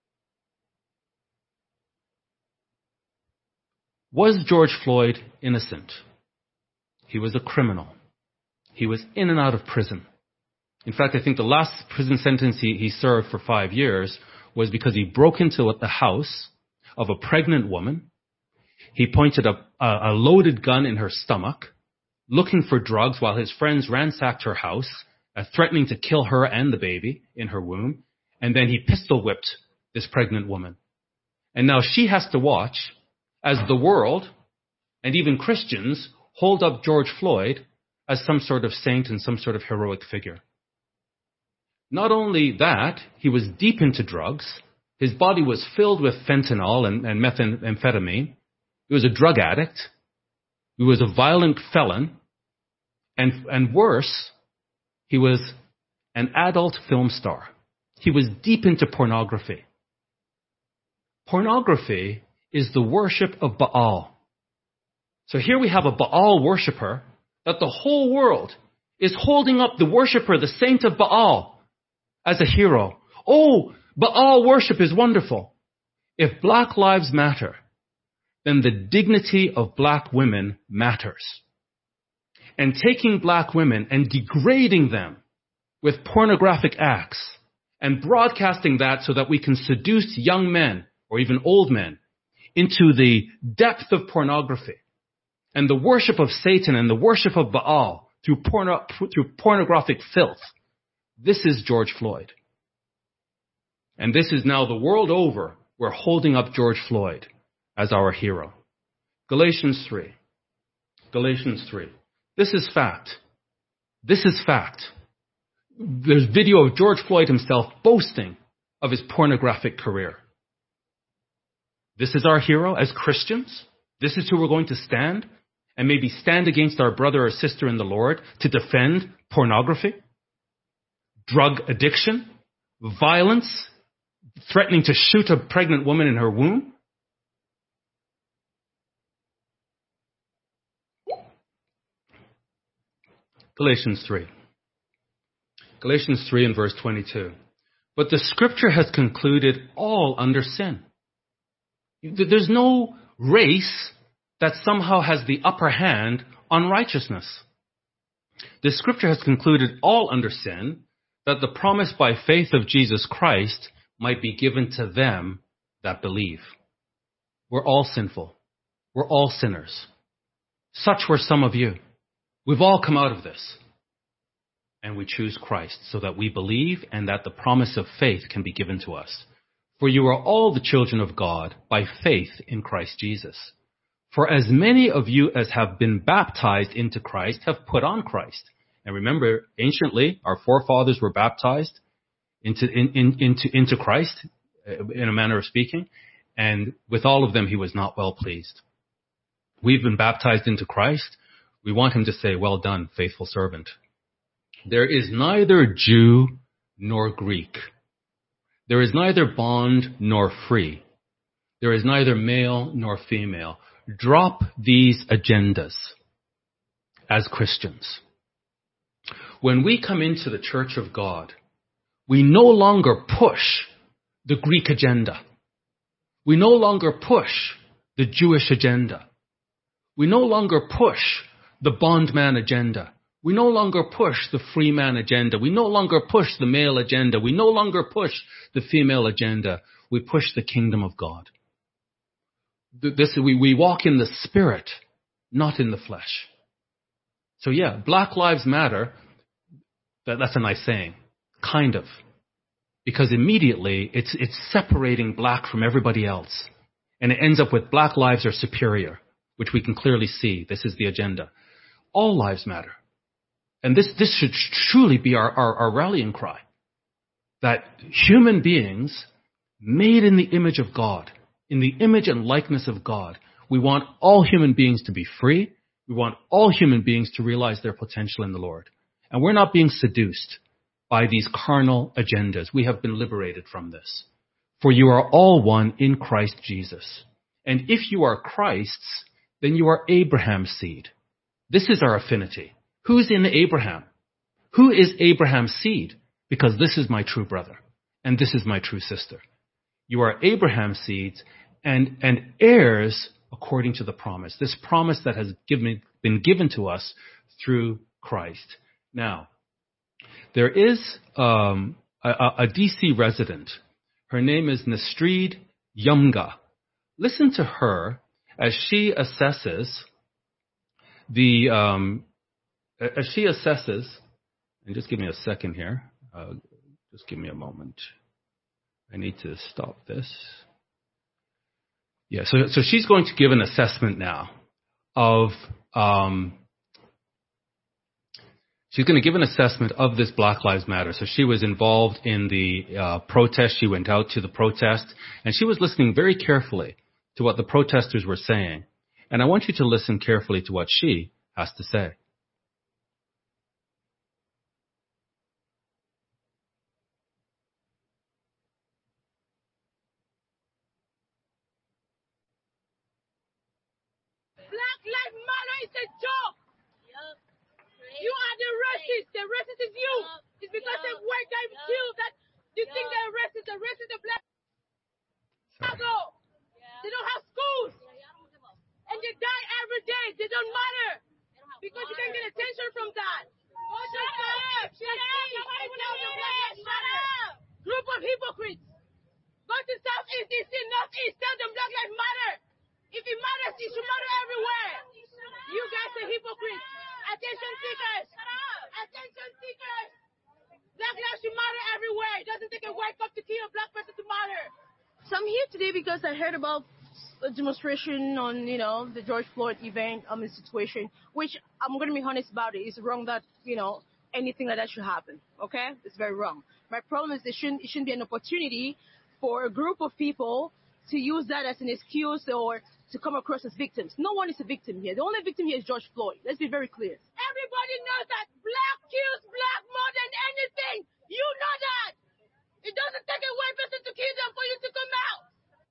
Was George Floyd innocent? He was a criminal. He was in and out of prison. In fact, I think the last prison sentence he, he served for five years was because he broke into the house of a pregnant woman. He pointed a, a, a loaded gun in her stomach, looking for drugs while his friends ransacked her house, uh, threatening to kill her and the baby in her womb. And then he pistol whipped this pregnant woman. And now she has to watch as the world and even Christians hold up George Floyd as some sort of saint and some sort of heroic figure. Not only that, he was deep into drugs. His body was filled with fentanyl and, and methamphetamine. He was a drug addict. He was a violent felon. And, and worse, he was an adult film star. He was deep into pornography. Pornography is the worship of Baal. So here we have a Baal worshiper that the whole world is holding up the worshiper, the saint of Baal, as a hero. Oh, Baal worship is wonderful. If black lives matter, then the dignity of black women matters. And taking black women and degrading them with pornographic acts and broadcasting that so that we can seduce young men or even old men into the depth of pornography and the worship of Satan and the worship of Baal through, porno, through pornographic filth. This is George Floyd. And this is now the world over. We're holding up George Floyd as our hero. Galatians three. Galatians three. This is fact. This is fact. There's video of George Floyd himself boasting of his pornographic career. This is our hero as Christians. This is who we're going to stand and maybe stand against our brother or sister in the Lord to defend pornography, drug addiction, violence, threatening to shoot a pregnant woman in her womb. Galatians three. Galatians three and verse twenty-two. But the scripture has concluded all under sin. There's no race that somehow has the upper hand on righteousness. The scripture has concluded all under sin, that the promise by faith of Jesus Christ might be given to them that believe. We're all sinful. We're all sinners. Such were some of you. We've all come out of this. And we choose Christ so that we believe and that the promise of faith can be given to us. For you are all the children of God by faith in Christ Jesus. For as many of you as have been baptized into Christ have put on Christ. And remember, anciently, our forefathers were baptized into, in, in, into, into Christ, in a manner of speaking. And with all of them, he was not well pleased. We've been baptized into Christ. We want him to say, well done, faithful servant. There is neither Jew nor Greek. There is neither bond nor free. There is neither male nor female. Drop these agendas as Christians. When we come into the church of God, we no longer push the Greek agenda. We no longer push the Jewish agenda. We no longer push the bondman agenda. We no longer push the free man agenda. We no longer push the male agenda. We no longer push the female agenda. We push the kingdom of God. This, we, we walk in the spirit, not in the flesh. So yeah, Black Lives Matter, that, that's a nice saying. Kind of. Because immediately it's, it's separating black from everybody else. And it ends up with black lives are superior, which we can clearly see. This is the agenda. All lives matter. And this, this should truly be our, our, our rallying cry. That human beings made in the image of God, in the image and likeness of God, we want all human beings to be free. We want all human beings to realize their potential in the Lord. And we're not being seduced by these carnal agendas. We have been liberated from this. For you are all one in Christ Jesus. And if you are Christ's, then you are Abraham's seed. This is our affinity. Who's in Abraham? Who is Abraham's seed? Because this is my true brother, and this is my true sister. You are Abraham's seeds and, and heirs according to the promise. This promise that has given, been given to us through Christ. Now, there is um, a, a D C resident. Her name is Nastrid Yumga. Listen to her as she assesses the um, as she assesses. And just give me a second here. Uh, just give me a moment. I need to stop this. Yeah, so so she's going to give an assessment now of um, she's going to give an assessment of this Black Lives Matter. So she was involved in the uh, protest. She went out to the protest, and she was listening very carefully to what the protesters were saying. And I want you to listen carefully to what she has to say. Black Lives Matter is a joke. Yep. You are the racist. The racist is you. Yep. It's because yep. the white guy yep. killed that you yep. think they're racist. The racist is the black. Chicago. Yeah. They don't have schools. Yeah, and they die every day. They don't matter. They don't because water. You can get attention from that. Oh, shut up. Shut up. Nobody want to hear it. Shut up. Group of hypocrites. Go to Southeast, East, Northeast. Tell them Black Lives Matter. If it matters, it should matter everywhere. You guys are hypocrites. Attention seekers. Attention seekers. Black lives should matter everywhere. It doesn't take a white cop to kill a black person to matter. So I'm here today because I heard about a demonstration on, you know, the George Floyd event, um, the situation, which I'm going to be honest about it. It's wrong that, you know, anything like that should happen. Okay? It's very wrong. My problem is there shouldn't, it shouldn't be an opportunity for a group of people to use that as an excuse or to come across as victims. No one is a victim here. The only victim here is George Floyd. Let's be very clear. Everybody knows that black kills black more than anything. You know that. It doesn't take a white person to kill them for you to come out.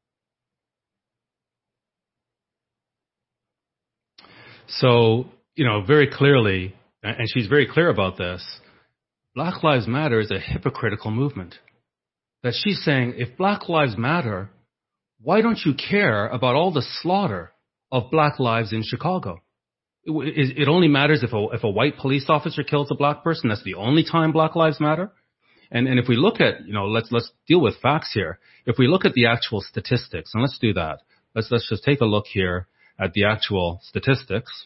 So, you know, very clearly, and she's very clear about this, Black Lives Matter is a hypocritical movement. That she's saying, if Black Lives Matter, why don't you care about all the slaughter of black lives in Chicago? It, it only matters if a, if a white police officer kills a black person. That's the only time Black Lives Matter. And, and if we look at, you know, let's, let's deal with facts here. If we look at the actual statistics, and let's do that. Let's, let's just take a look here at the actual statistics.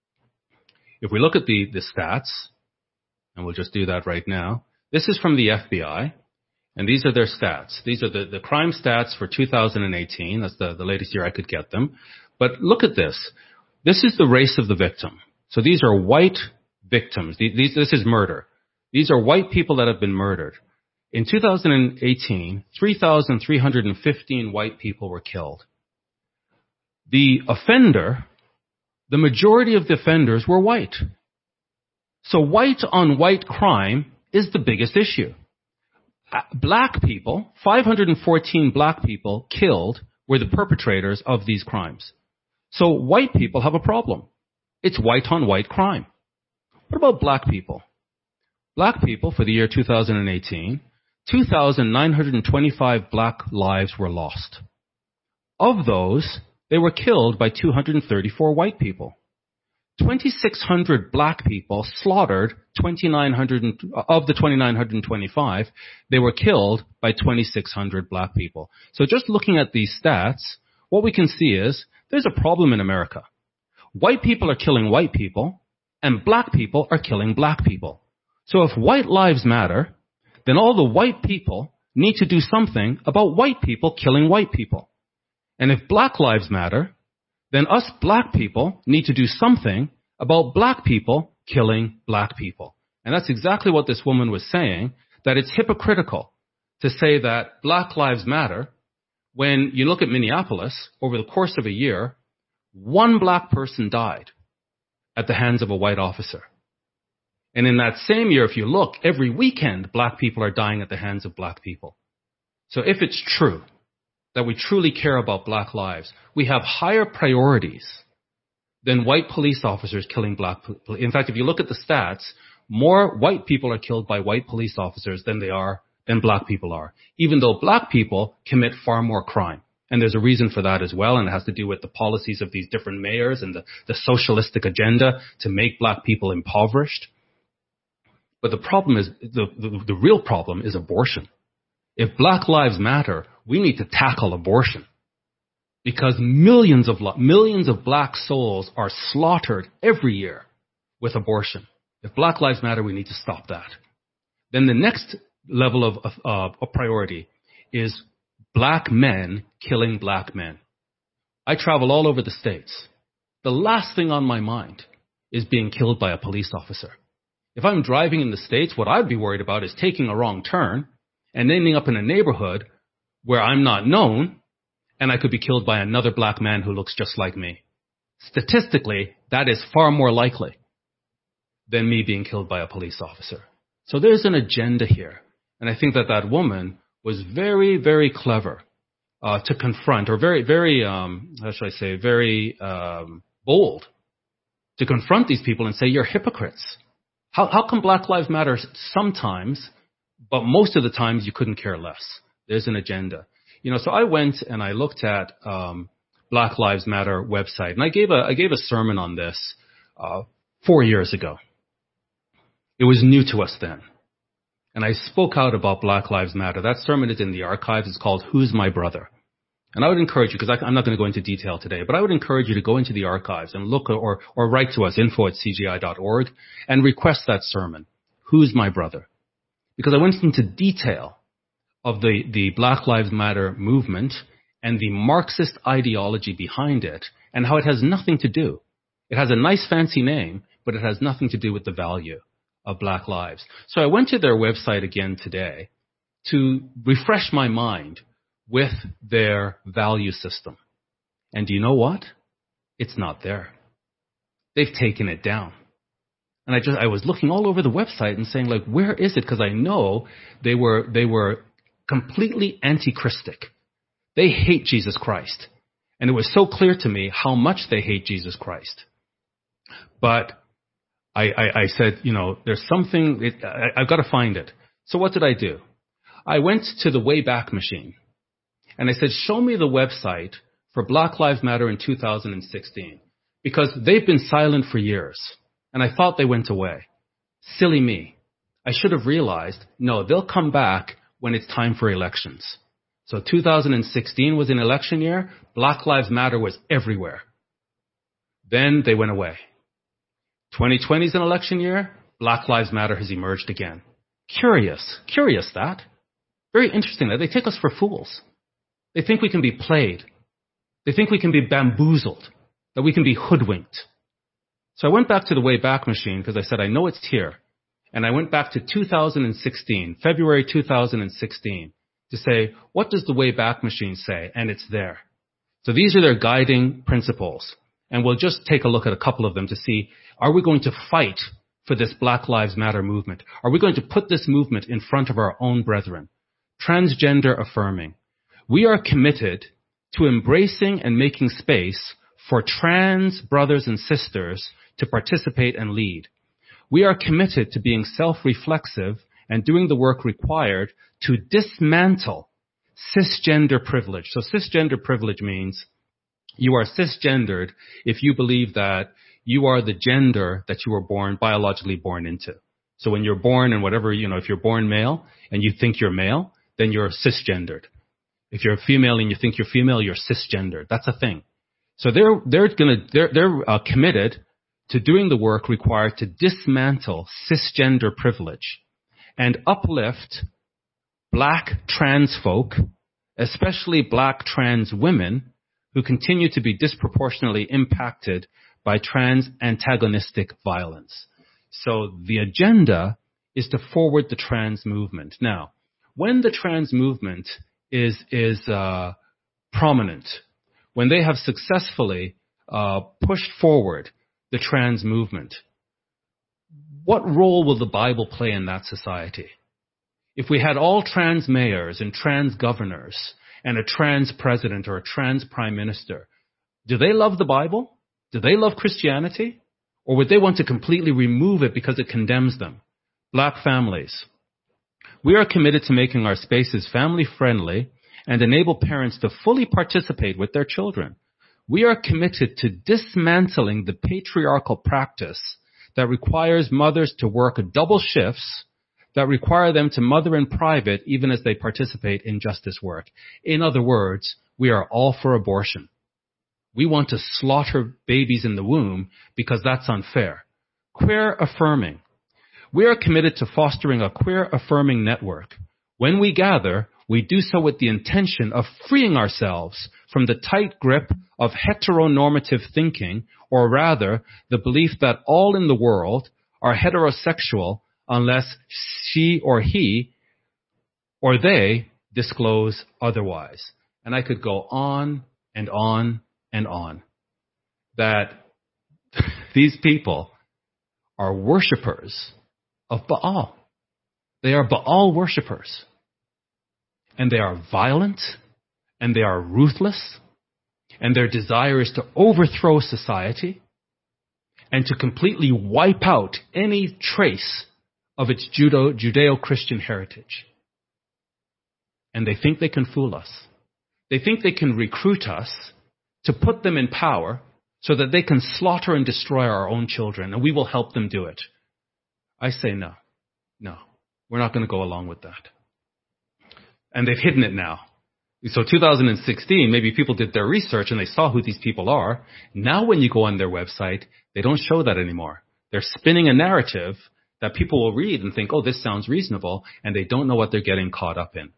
If we look at the, the stats, and we'll just do that right now. This is from the F B I. And these are their stats. These are the, the crime stats for two thousand eighteen. That's the, the latest year I could get them. But look at this. This is the race of the victim. So these are white victims. These, these, this is murder. These are white people that have been murdered. In two thousand eighteen, three thousand three hundred fifteen white people were killed. The offender, the majority of the offenders were white. So white on white crime is the biggest issue. Black people, five hundred fourteen black people killed were the perpetrators of these crimes. So white people have a problem. It's white on white crime. What about black people? Black people for the year two thousand eighteen, two thousand nine hundred twenty-five black lives were lost. Of those, they were killed by two hundred thirty-four white people. twenty-six hundred black people slaughtered twenty-nine hundred, of the twenty-nine hundred twenty-five, they were killed by twenty-six hundred black people. So just looking at these stats, what we can see is there's a problem in America. White people are killing white people, and black people are killing black people. So if white lives matter, then all the white people need to do something about white people killing white people. And if black lives matter, then us black people need to do something about black people killing black people. And that's exactly what this woman was saying, that it's hypocritical to say that Black Lives Matter when you look at Minneapolis, over the course of a year, one black person died at the hands of a white officer. And in that same year, if you look, every weekend, black people are dying at the hands of black people. So if it's true that we truly care about black lives, we have higher priorities than white police officers killing black people. In fact, if you look at the stats, more white people are killed by white police officers than they are, than black people are, even though black people commit far more crime. And there's a reason for that as well, and it has to do with the policies of these different mayors and the, the socialistic agenda to make black people impoverished. But the problem is, the, the, the real problem is abortion. If Black Lives Matter, we need to tackle abortion. Because millions of, millions of black souls are slaughtered every year with abortion. If Black Lives Matter, we need to stop that. Then the next level of, of, uh, of priority is black men killing black men. I travel all over the States. The last thing on my mind is being killed by a police officer. If I'm driving in the States, what I'd be worried about is taking a wrong turn and ending up in a neighborhood where I'm not known and I could be killed by another black man who looks just like me. Statistically, that is far more likely than me being killed by a police officer. So there's an agenda here. And I think that that woman was very, very clever uh, to confront, or very, very, um, how should I say, very um, bold to confront these people and say, you're hypocrites. How, how come Black Lives Matter sometimes, but most of the times you couldn't care less? There's an agenda. You know, so I went and I looked at um, Black Lives Matter website, and I gave a I gave a sermon on this uh, four years ago. It was new to us then. And I spoke out about Black Lives Matter. That sermon is in the archives. It's called Who's My Brother? And I would encourage you, because I'm not going to go into detail today, but I would encourage you to go into the archives and look, or, or write to us, info at c g i dot org, and request that sermon, Who's My Brother? Because I went into detail of the, the Black Lives Matter movement and the Marxist ideology behind it, and how it has nothing to do. It has a nice fancy name, but it has nothing to do with the value of black lives. So I went to their website again today to refresh my mind with their value system. And do you know what? It's not there. They've taken it down. And I just, I was looking all over the website and saying, like, where is it? Because I know they were, they were completely anti-Christic. They hate Jesus Christ. And it was so clear to me how much they hate Jesus Christ. But I, I, I said, you know, there's something, it, I, I've got to find it. So what did I do? I went to the Wayback Machine and I said, show me the website for Black Lives Matter in two thousand sixteen, because they've been silent for years and I thought they went away. Silly me. I should have realized, no, they'll come back when it's time for elections. So two thousand sixteen was an election year. Black Lives Matter was everywhere. Then they went away. twenty twenty is an election year. Black Lives Matter has emerged again. Curious. Curious that. Very interesting that they take us for fools. They think we can be played. They think we can be bamboozled, that we can be hoodwinked. So I went back to the Wayback Machine because I said, I know it's here. And I went back to two thousand sixteen, February two thousand sixteen, to say, what does the Wayback Machine say? And it's there. So these are their guiding principles. And we'll just take a look at a couple of them to see, are we going to fight for this Black Lives Matter movement? Are we going to put this movement in front of our own brethren? Transgender affirming. We are committed to embracing and making space for trans brothers and sisters to participate and lead. We are committed to being self-reflexive and doing the work required to dismantle cisgender privilege. So cisgender privilege means you are cisgendered if you believe that you are the gender that you were born, biologically born into. So when you're born and whatever, you know, if you're born male and you think you're male, then you're cisgendered. If you're female and you think you're female, you're cisgendered. That's a thing. So they're, they're gonna, they're, they're uh, committed to doing the work required to dismantle cisgender privilege and uplift black trans folk, especially black trans women, who continue to be disproportionately impacted by trans antagonistic violence. So the agenda is to forward the trans movement. Now, when the trans movement is is uh, prominent, when they have successfully uh, pushed forward the trans movement, what role will the Bible play in that society? If we had all trans mayors and trans governors and a trans president or a trans prime minister, do they love the Bible? Do they love Christianity? Or would they want to completely remove it because it condemns them? Black families. We are committed to making our spaces family-friendly and enable parents to fully participate with their children. We are committed to dismantling the patriarchal practice that requires mothers to work double shifts, that require them to mother in private even as they participate in justice work. In other words, we are all for abortion. We want to slaughter babies in the womb because that's unfair. Queer affirming. We are committed to fostering a queer affirming network. When we gather, we do so with the intention of freeing ourselves from the tight grip of heteronormative thinking, or rather, the belief that all in the world are heterosexual unless she or he or they disclose otherwise. And I could go on and on and on. That these people are worshipers of Baal. They are Baal worshipers. And they are violent, and they are ruthless, and their desire is to overthrow society and to completely wipe out any trace of its Judo, Judeo-Christian heritage. And they think they can fool us. They think they can recruit us to put them in power so that they can slaughter and destroy our own children, and we will help them do it. I say no. No. We're not going to go along with that. And they've hidden it now. So two thousand sixteen, maybe people did their research and they saw who these people are. Now when you go on their website, they don't show that anymore. They're spinning a narrative that people will read and think, oh, this sounds reasonable, and they don't know what they're getting caught up in.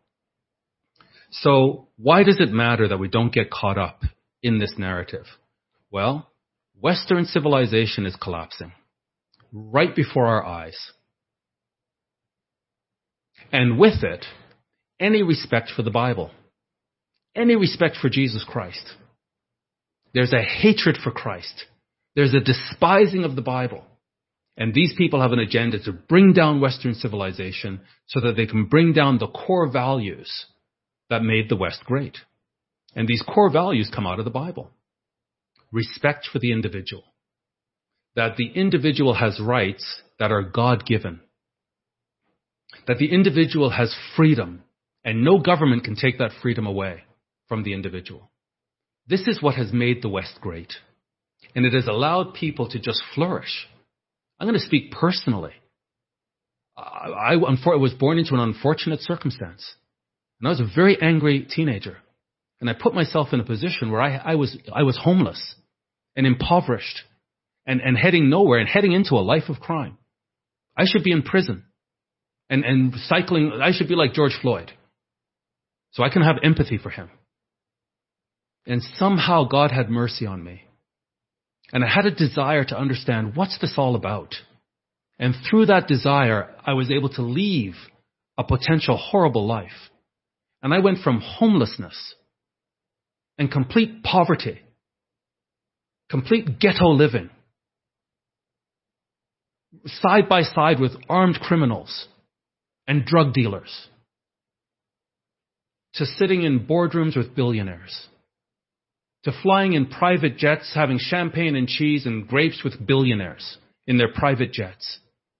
So why does it matter that we don't get caught up in this narrative? Well, Western civilization is collapsing right before our eyes. And with it, any respect for the Bible, any respect for Jesus Christ. There's a hatred for Christ. There's a despising of the Bible. And these people have an agenda to bring down Western civilization so that they can bring down the core values that made the West great. And these core values come out of the Bible. Respect for the individual. That the individual has rights that are God-given. That the individual has freedom, and no government can take that freedom away from the individual. This is what has made the West great. And it has allowed people to just flourish. I'm going to speak personally. I, I, I was born into an unfortunate circumstance. And I was a very angry teenager. And I put myself in a position where I, I was I was homeless and impoverished and, and heading nowhere and heading into a life of crime. I should be in prison and, and cycling. I should be like George Floyd. So I can have empathy for him. And somehow God had mercy on me. And I had a desire to understand, what's this all about? And through that desire, I was able to leave a potential horrible life. And I went from homelessness and complete poverty, complete ghetto living, side by side with armed criminals and drug dealers, to sitting in boardrooms with billionaires, to flying in private jets, having champagne and cheese and grapes with billionaires in their private jets.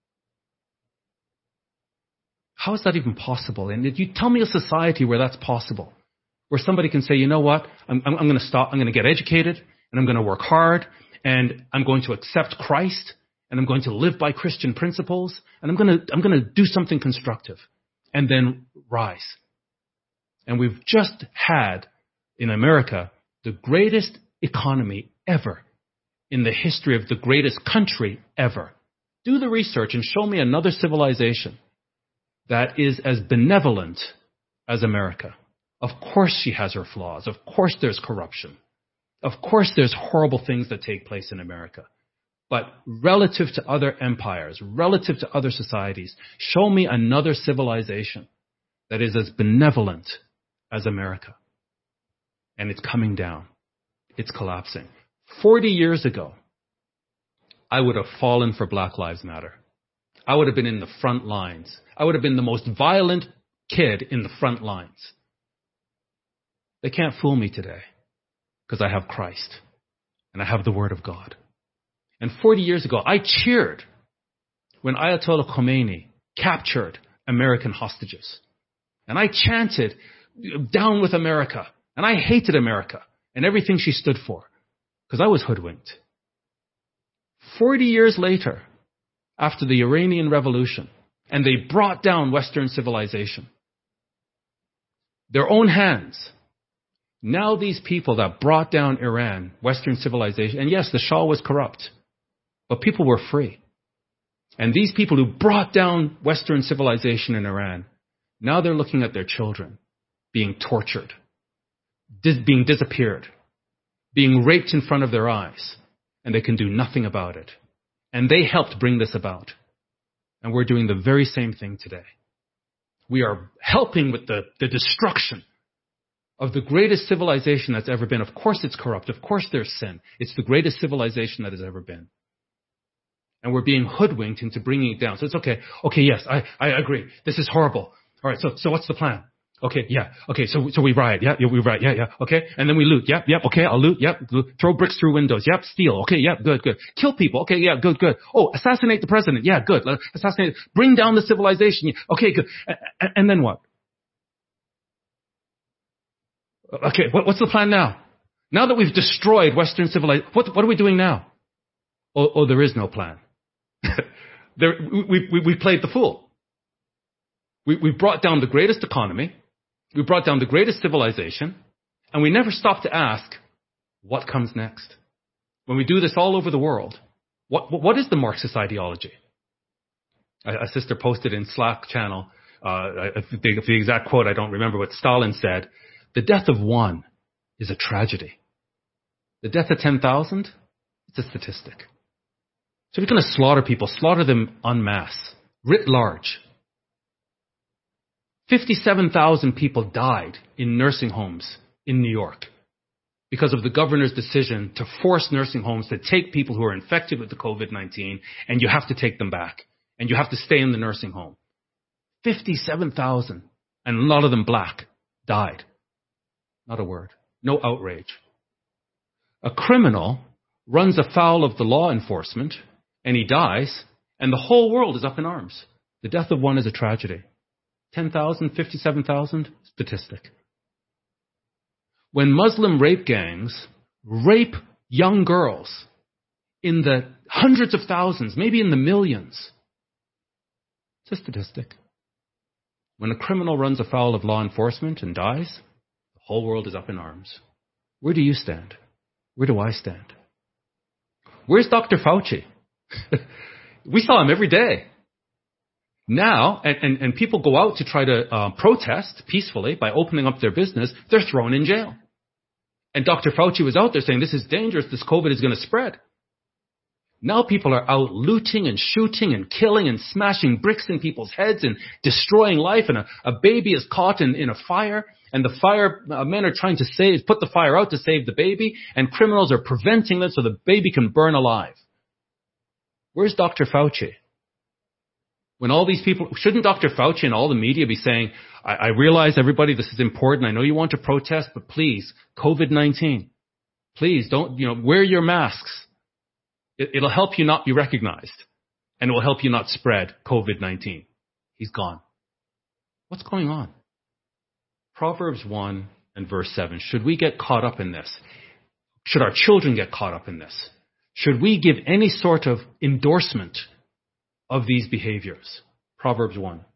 How is that even possible? And did you tell me a society where that's possible? Where somebody can say, you know what, I'm, I'm, I'm going to stop, I'm going to get educated, and I'm going to work hard, and I'm going to accept Christ, and I'm going to live by Christian principles, and I'm going to, I'm going to do something constructive, and then rise. And we've just had, in America, the greatest economy ever in the history of the greatest country ever. Do the research and show me another civilization that is as benevolent as America. Of course she has her flaws. Of course there's corruption. Of course there's horrible things that take place in America. But relative to other empires, relative to other societies, show me another civilization that is as benevolent as America. And it's coming down. It's collapsing. Forty years ago, I would have fallen for Black Lives Matter. I would have been in the front lines. I would have been the most violent kid in the front lines. They can't fool me today because I have Christ and I have the Word of God. And forty years ago, I cheered when Ayatollah Khomeini captured American hostages. And I chanted, down with America. And I hated America and everything she stood for because I was hoodwinked. forty years later, after the Iranian Revolution, and they brought down Western civilization, their own hands. Now these people that brought down Iran, Western civilization, and yes, the Shah was corrupt, but people were free. And these people who brought down Western civilization in Iran, now they're looking at their children being tortured, dis- being disappeared, being raped in front of their eyes, and they can do nothing about it. And they helped bring this about. And we're doing the very same thing today. We are helping with the, the destruction of the greatest civilization that's ever been. Of course it's corrupt. Of course there's sin. It's the greatest civilization that has ever been. And we're being hoodwinked into bringing it down. So it's okay. Okay, yes, I, I agree. This is horrible. All right, so so what's the plan? Okay, yeah. Okay, so so we riot. Yeah, yeah, we riot. Yeah, yeah. Okay, and then we loot. Yep, yep. Okay, I'll loot. Yep. Throw bricks through windows. Yep. Steal. Okay, yep. Good, good. Kill people. Okay, yeah, good, good. Oh, assassinate the president. Yeah, good. Assassinate. Bring down the civilization. Okay, good. And, and then what? Okay, what, what's the plan now? Now that we've destroyed Western civilization, what what are we doing now? Oh, oh there is no plan. there, we, we we played the fool. We we brought down the greatest economy. We brought down the greatest civilization, and we never stopped to ask, what comes next? When we do this all over the world, what what is the Marxist ideology? A, a sister posted in Slack channel, uh, the, the exact quote I don't remember, what Stalin said, the death of one is a tragedy. The death of ten thousand, it's a statistic. So if you're going to slaughter people, slaughter them en masse, writ large. fifty-seven thousand people died in nursing homes in New York because of the governor's decision to force nursing homes to take people who are infected with the COVID nineteen, and you have to take them back, and you have to stay in the nursing home. fifty-seven thousand, and a lot of them black, died. Not a word. No outrage. A criminal runs afoul of the law enforcement, and he dies, and the whole world is up in arms. The death of one is a tragedy. ten thousand, fifty-seven thousand, statistic. When Muslim rape gangs rape young girls in the hundreds of thousands, maybe in the millions, it's a statistic. When a criminal runs afoul of law enforcement and dies, the whole world is up in arms. Where do you stand? Where do I stand? Where's Doctor Fauci? We saw him every day. Now, and, and, and people go out to try to uh, protest peacefully by opening up their business, they're thrown in jail. And Doctor Fauci was out there saying, this is dangerous, this COVID is going to spread. Now people are out looting and shooting and killing and smashing bricks in people's heads and destroying life, and a, a baby is caught in, in a fire, and the fire uh, men are trying to save, put the fire out to save the baby, and criminals are preventing it so the baby can burn alive. Where's Doctor Fauci? When all these people, shouldn't Doctor Fauci and all the media be saying, I, I realize everybody, this is important. I know you want to protest, but please, COVID nineteen, please don't, you know, wear your masks. It, it'll help you not be recognized, and it will help you not spread COVID nineteen. He's gone. What's going on? Proverbs one and verse seven. Should we get caught up in this? Should our children get caught up in this? Should we give any sort of endorsement of these behaviors? Proverbs one.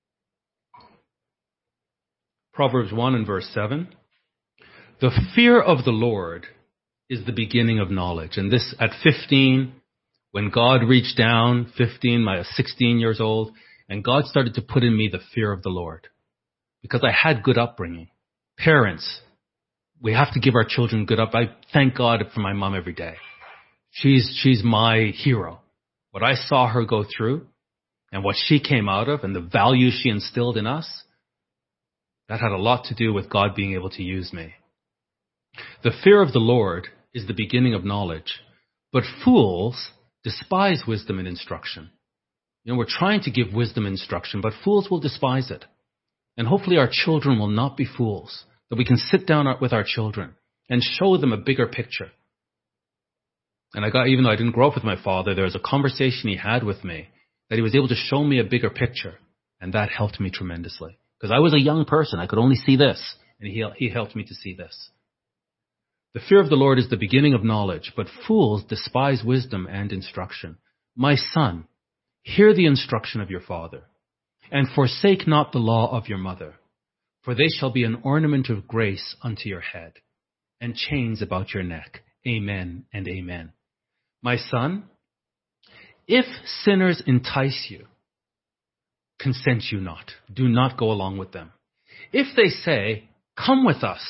Proverbs one and verse seven. The fear of the Lord is the beginning of knowledge. And this at fifteen, when God reached down, fifteen, I was sixteen years old, and God started to put in me the fear of the Lord. Because I had good upbringing. Parents, we have to give our children good up. I thank God for my mom every day. She's, she's my hero. What I saw her go through and what she came out of and the values she instilled in us, that had a lot to do with God being able to use me. The fear of the Lord is the beginning of knowledge, but fools despise wisdom and instruction. You know, we're trying to give wisdom instruction, but fools will despise it. And hopefully our children will not be fools, that we can sit down with our children and show them a bigger picture. And I got, even though I didn't grow up with my father, there was a conversation he had with me that he was able to show me a bigger picture. And that helped me tremendously. Because I was a young person. I could only see this. And he, he helped me to see this. The fear of the Lord is the beginning of knowledge, but fools despise wisdom and instruction. My son, hear the instruction of your father, and forsake not the law of your mother, for they shall be an ornament of grace unto your head, and chains about your neck. Amen and amen. My son, if sinners entice you, consent you not. Do not go along with them. If they say, come with us,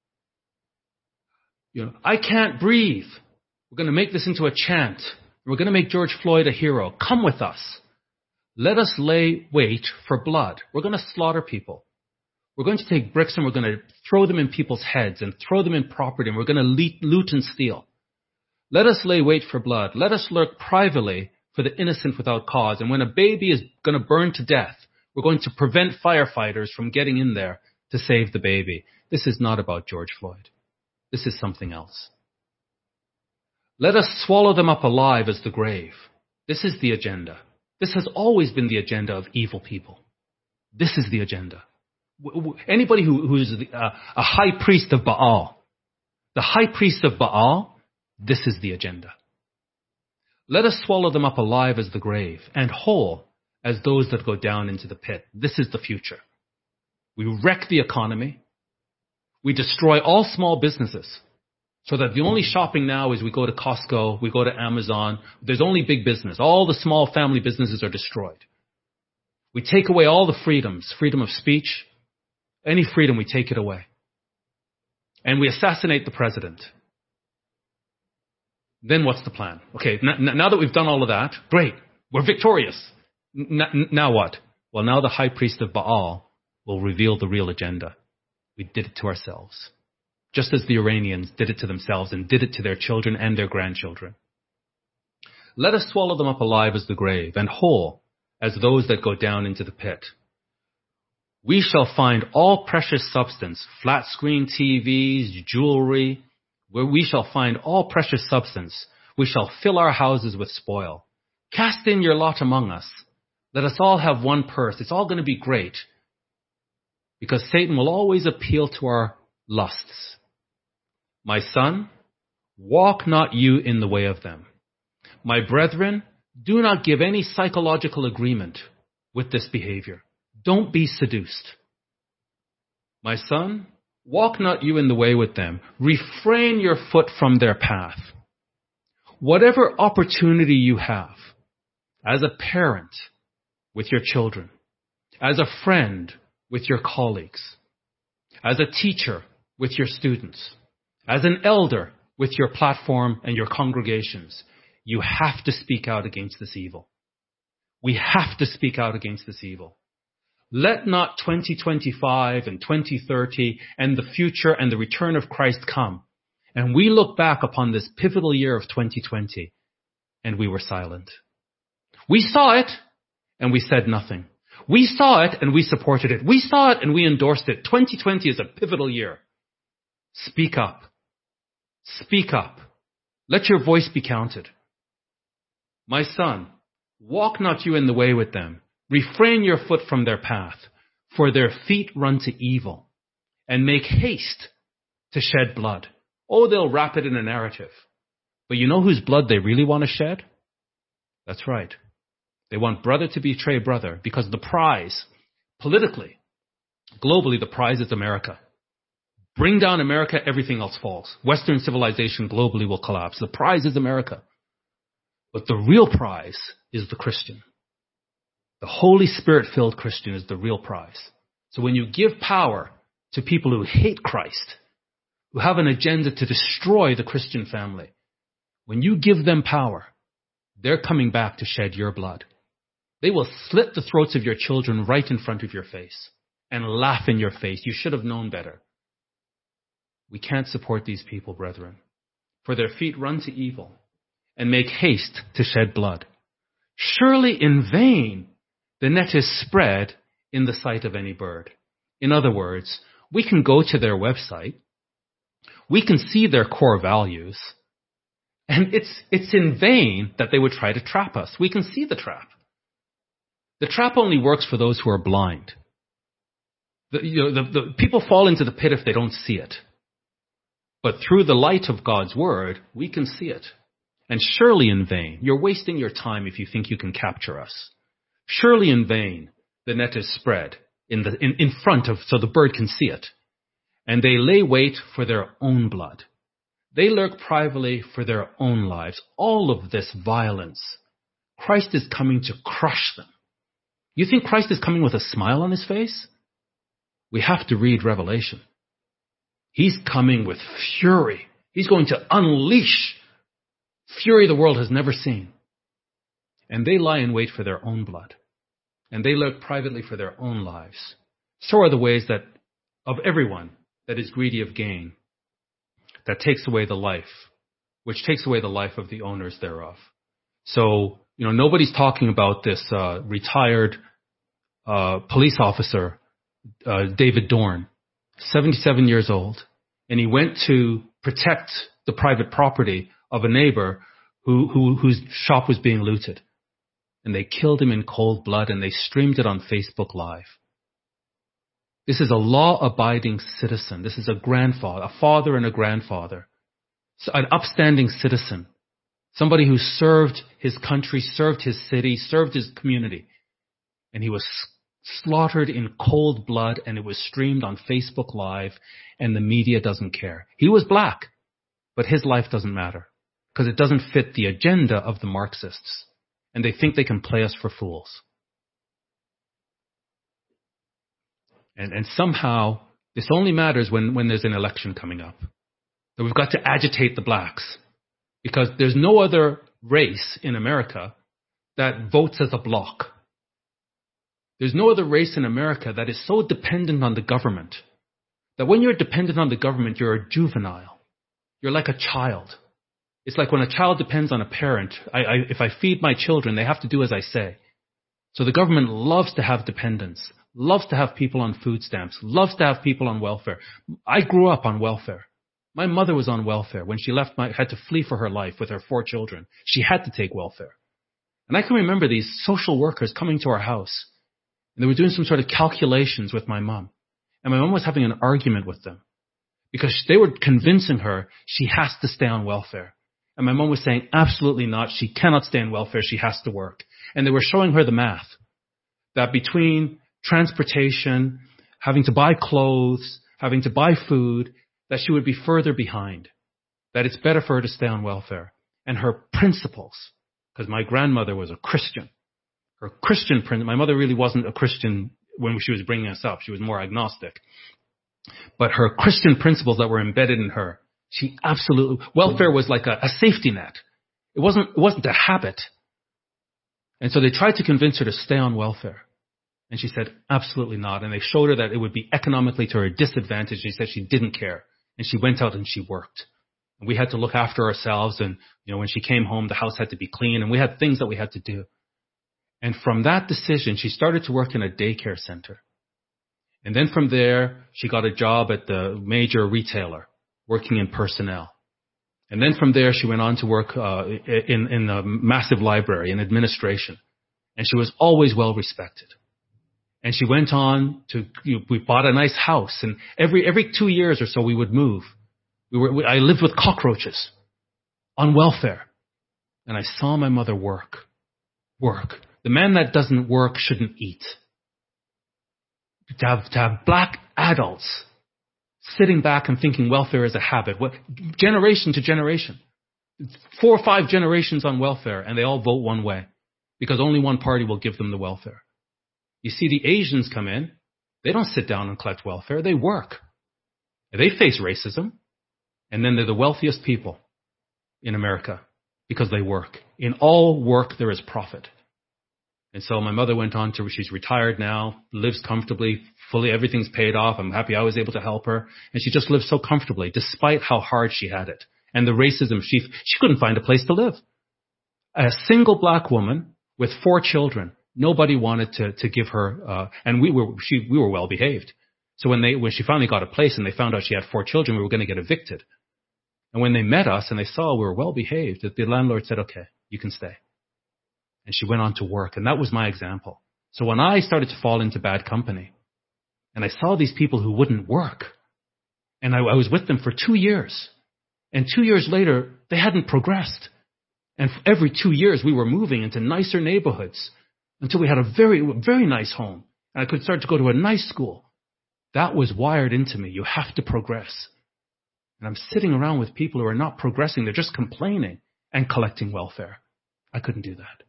you know, I can't breathe. We're going to make this into a chant. We're going to make George Floyd a hero. Come with us. Let us lay wait for blood. We're going to slaughter people. We're going to take bricks and we're going to throw them in people's heads and throw them in property, and we're going to loot and steal. Let us lay wait for blood. Let us lurk privately for the innocent without cause. And when a baby is going to burn to death, we're going to prevent firefighters from getting in there to save the baby. This is not about George Floyd. This is something else. Let us swallow them up alive as the grave. This is the agenda. This has always been the agenda of evil people. This is the agenda. Anybody who, who's the, uh, a high priest of Baal, the high priest of Baal, this is the agenda. Let us swallow them up alive as the grave, and whole as those that go down into the pit. This is the future. We wreck the economy. We destroy all small businesses, so that the only shopping now is we go to Costco, we go to Amazon. There's only big business. All the small family businesses are destroyed. We take away all the freedoms, freedom of speech, any freedom, we take it away. And we assassinate the president. Then what's the plan? Okay, n- now that we've done all of that, great, we're victorious. N- now what? Well, now the high priest of Baal will reveal the real agenda. We did it to ourselves. Just as the Iranians did it to themselves and did it to their children and their grandchildren. Let us swallow them up alive as the grave, and whole as those that go down into the pit. We shall find all precious substance, flat screen T Vs, jewelry, where we shall find all precious substance. We shall fill our houses with spoil. Cast in your lot among us. Let us all have one purse. It's all going to be great. Because Satan will always appeal to our lusts. My son, walk not you in the way of them. My brethren, do not give any psychological agreement with this behavior. Don't be seduced. My son, walk not you in the way with them. Refrain your foot from their path. Whatever opportunity you have, as a parent with your children, as a friend with your colleagues, as a teacher with your students, as an elder with your platform and your congregations, you have to speak out against this evil. We have to speak out against this evil. Let not twenty twenty-five and twenty thirty and the future and the return of Christ come, and we look back upon this pivotal year of twenty twenty, and we were silent. We saw it, and we said nothing. We saw it, and we supported it. We saw it, and we endorsed it. twenty twenty is a pivotal year. Speak up. Speak up. Let your voice be counted. My son, walk not you in the way with them. Refrain your foot from their path, for their feet run to evil, and make haste to shed blood. Oh, they'll wrap it in a narrative. But you know whose blood they really want to shed? That's right. They want brother to betray brother, because the prize, politically, globally, the prize is America. Bring down America, everything else falls. Western civilization globally will collapse. The prize is America. But the real prize is the Christian. The Holy Spirit-filled Christian is the real prize. So when you give power to people who hate Christ, who have an agenda to destroy the Christian family, when you give them power, they're coming back to shed your blood. They will slit the throats of your children right in front of your face and laugh in your face. You should have known better. We can't support these people, brethren, for their feet run to evil and make haste to shed blood. Surely in vain the net is spread in the sight of any bird. In other words, we can go to their website, we can see their core values, and it's, it's in vain that they would try to trap us. We can see the trap. The trap only works for those who are blind. The, you know, the, the people fall into the pit if they don't see it. But through the light of God's word, we can see it. And surely in vain, you're wasting your time if you think you can capture us. Surely in vain, the net is spread in the in, in front of, so the bird can see it. And they lay wait for their own blood. They lurk privately for their own lives. All of this violence, Christ is coming to crush them. You think Christ is coming with a smile on his face? We have to read Revelation. He's coming with fury. He's going to unleash fury the world has never seen. And they lie in wait for their own blood. And they lurk privately for their own lives. So are the ways that of everyone that is greedy of gain, that takes away the life, which takes away the life of the owners thereof. So, you know, nobody's talking about this uh, retired uh, police officer, uh, David Dorn, seventy-seven years old, and he went to protect the private property of a neighbor who, who whose shop was being looted. And they killed him in cold blood, and they streamed it on Facebook Live. This is a law-abiding citizen. This is a grandfather, a father and a grandfather, an upstanding citizen, somebody who served his country, served his city, served his community. And he was slaughtered in cold blood, and it was streamed on Facebook Live, and the media doesn't care. He was black, but his life doesn't matter because it doesn't fit the agenda of the Marxists. And they think they can play us for fools. And, and somehow, this only matters when, when there's an election coming up. That we've got to agitate the blacks. Because there's no other race in America that votes as a bloc. There's no other race in America that is so dependent on the government that when you're dependent on the government, you're a juvenile. You're like a child. It's like when a child depends on a parent. I, I, if I feed my children, they have to do as I say. So the government loves to have dependents, loves to have people on food stamps, loves to have people on welfare. I grew up on welfare. My mother was on welfare. When she left, my, had to flee for her life with her four children. She had to take welfare. And I can remember these social workers coming to our house. And they were doing some sort of calculations with my mom. And my mom was having an argument with them because they were convincing her she has to stay on welfare. And my mom was saying, absolutely not. She cannot stay on welfare. She has to work. And they were showing her the math that between transportation, having to buy clothes, having to buy food, that she would be further behind, that it's better for her to stay on welfare. And her principles, because my grandmother was a Christian, her Christian principle, my mother really wasn't a Christian when she was bringing us up. She was more agnostic. But her Christian principles that were embedded in her, she absolutely, welfare was like a, a safety net. It wasn't, it wasn't a habit. And so they tried to convince her to stay on welfare. And she said, absolutely not. And they showed her that it would be economically to her disadvantage. She said she didn't care. And she went out and she worked. And we had to look after ourselves. And, you know, when she came home, the house had to be clean and we had things that we had to do. And from that decision, she started to work in a daycare center. And then from there, she got a job at the major retailer, working in personnel. And then from there, she went on to work uh, in, in a massive library in administration. And she was always well respected. And she went on to, you know, we bought a nice house. And every every two years or so, we would move. We were, we, I lived with cockroaches on welfare. And I saw my mother work. Work. The man that doesn't work shouldn't eat. To have, to have black adults sitting back and thinking welfare is a habit. What, generation to generation. Four or five generations on welfare, and they all vote one way because only one party will give them the welfare. You see, the Asians come in. They don't sit down and collect welfare. They work. They face racism. And then they're the wealthiest people in America because they work. In all work, there is profit. And so my mother went on to, she's retired now, lives comfortably, fully, everything's paid off. I'm happy I was able to help her. And she just lives so comfortably, despite how hard she had it. And the racism, she, she couldn't find a place to live. A single black woman with four children. Nobody wanted to, to give her, uh, and we were, she, we were well behaved. So when they, when she finally got a place and they found out she had four children, we were going to get evicted. And when they met us and they saw we were well behaved, the landlord said, okay, you can stay. And she went on to work. And that was my example. So when I started to fall into bad company and I saw these people who wouldn't work, and I, I was with them for two years, and two years later, they hadn't progressed. And every two years, we were moving into nicer neighborhoods until we had a very, very nice home. And I could start to go to a nice school. That was wired into me. You have to progress. And I'm sitting around with people who are not progressing. They're just complaining and collecting welfare. I couldn't do that.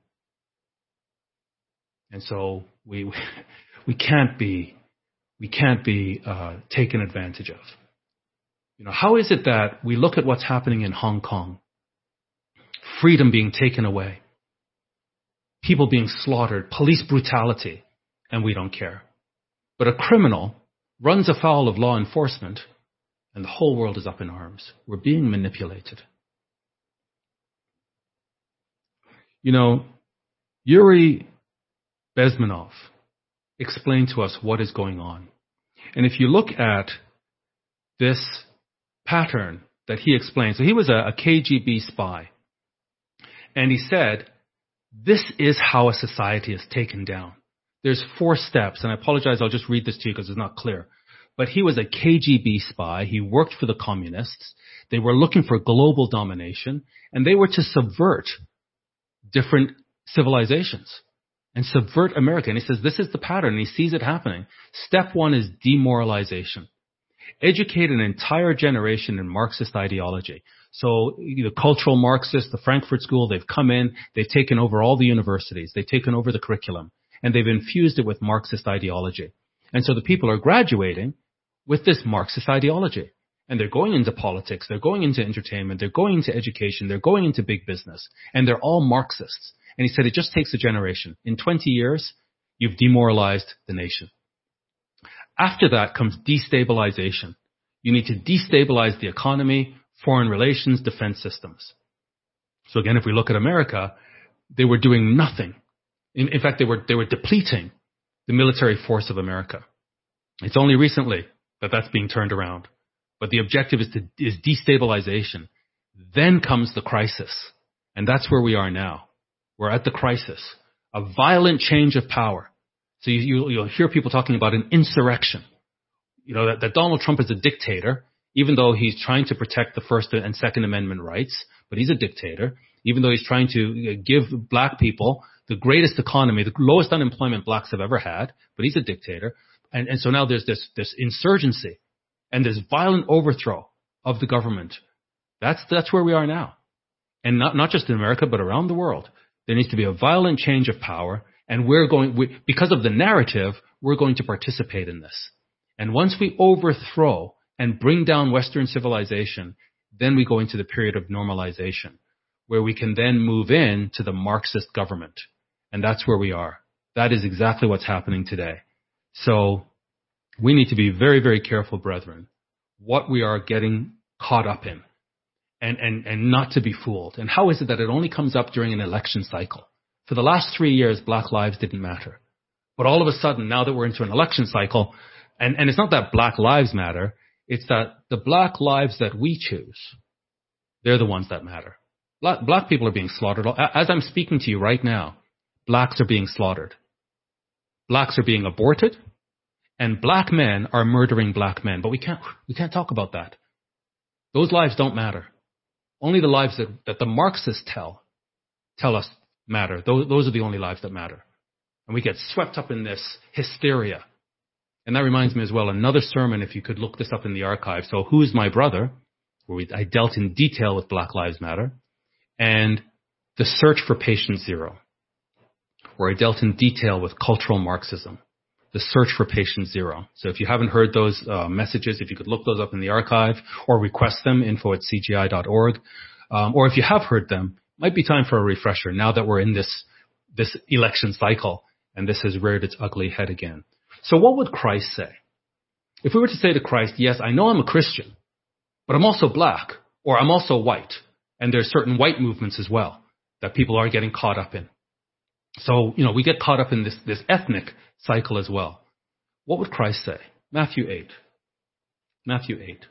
And so we we can't be we can't be uh, taken advantage of. You know, how is it that we look at what's happening in Hong Kong? Freedom being taken away, people being slaughtered, police brutality, and we don't care. But a criminal runs afoul of law enforcement, and the whole world is up in arms. We're being manipulated. You know, Yuri Bezmenov explained to us what is going on. And if you look at this pattern that he explained, so he was a, a K G B spy. And he said, this is how a society is taken down. There's four steps, and I apologize, I'll just read this to you because it's not clear. But he was a K G B spy. He worked for the communists. They were looking for global domination, and they were to subvert different civilizations and subvert America. And he says, this is the pattern, and he sees it happening. Step one is demoralization. Educate an entire generation in Marxist ideology. So the cultural Marxists, the Frankfurt School, they've come in, they've taken over all the universities, they've taken over the curriculum, and they've infused it with Marxist ideology. And so the people are graduating with this Marxist ideology. And they're going into politics, they're going into entertainment, they're going into education, they're going into big business, and they're all Marxists. And he said it just takes a generation. In twenty years, you've demoralized the nation. After that comes destabilization. You need to destabilize the economy, foreign relations, defense systems. So again, if we look at America, they were doing nothing. In, in fact, they were they were depleting the military force of America. It's only recently that that's being turned around. But the objective is to is destabilization. Then comes the crisis. And that's where we are now. We're at the crisis. A violent change of power. So you, you, you'll hear people talking about an insurrection. You know, that, that Donald Trump is a dictator, even though he's trying to protect the First and Second Amendment rights, but he's a dictator. Even though he's trying to give black people the greatest economy, the lowest unemployment blacks have ever had, but he's a dictator. And, and so now there's this, this insurgency and this violent overthrow of the government. That's, that's where we are now. And not, not just in America, but around the world. There needs to be a violent change of power. And we're going, we, because of the narrative, we're going to participate in this. And once we overthrow and bring down Western civilization, then we go into the period of normalization, where we can then move in to the Marxist government. And that's where we are. That is exactly what's happening today. So we need to be very, very careful, brethren, what we are getting caught up in, and, and, and not to be fooled. And how is it that it only comes up during an election cycle? For the last three years, black lives didn't matter. But all of a sudden, now that we're into an election cycle, and, and it's not that black lives matter, it's that the black lives that we choose, they're the ones that matter. Black, black people are being slaughtered. As I'm speaking to you right now, blacks are being slaughtered. Blacks are being aborted, and black men are murdering black men. But we can't, we can't talk about that. Those lives don't matter. Only the lives that, that the Marxists tell, tell us matter. Those, those are the only lives that matter. And we get swept up in this hysteria. And that reminds me as well, another sermon, if you could look this up in the archive. So, Who is My Brother? Where we, I dealt in detail with Black Lives Matter. And The Search for Patient Zero, where I dealt in detail with cultural Marxism. The Search for Patient Zero. So if you haven't heard those uh, messages, if you could look those up in the archive or request them, info at c g i dot org. Um, or if you have heard them, might be time for a refresher now that we're in this, this election cycle and this has reared its ugly head again. So what would Christ say? If we were to say to Christ, yes, I know I'm a Christian, but I'm also black, or I'm also white, and there's certain white movements as well that people are getting caught up in. So, you know, we get caught up in this, this ethnic cycle as well. What would Christ say? Matthew eight. Matthew eight.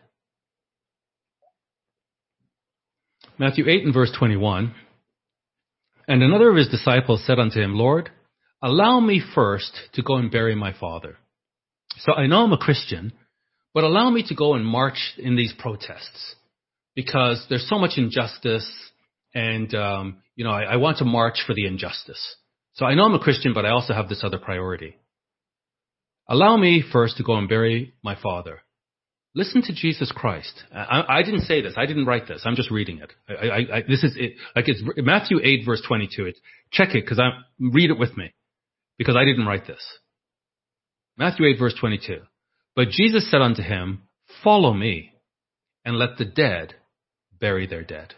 Matthew eight and verse twenty-one. And another of his disciples said unto him, Lord, allow me first to go and bury my father. So I know I'm a Christian, but allow me to go and march in these protests because there's so much injustice and, um, you know, I, I want to march for the injustice. So I know I'm a Christian, but I also have this other priority. Allow me first to go and bury my father. Listen to Jesus Christ. I, I didn't say this. I didn't write this. I'm just reading it. I, I, I, this is it. Like it's Matthew eight verse twenty-two. It's, check it because I read it with me because I didn't write this. Matthew eight verse twenty-two. But Jesus said unto him, follow me and let the dead bury their dead.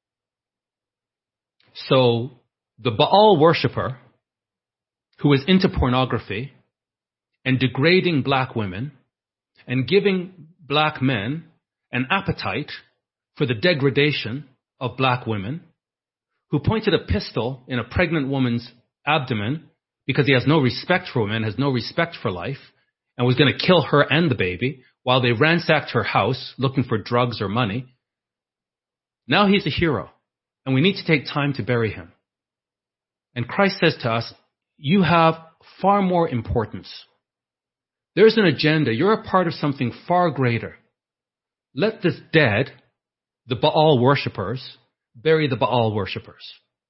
So the Baal worshiper who is into pornography and degrading black women and giving black men an appetite for the degradation of black women, who pointed a pistol in a pregnant woman's abdomen because he has no respect for women, has no respect for life, and was going to kill her and the baby while they ransacked her house looking for drugs or money. Now he's a hero, and we need to take time to bury him. And Christ says to us, you have far more importance. There's an agenda. You're a part of something far greater. Let the dead, the Baal worshippers, bury the Baal worshippers.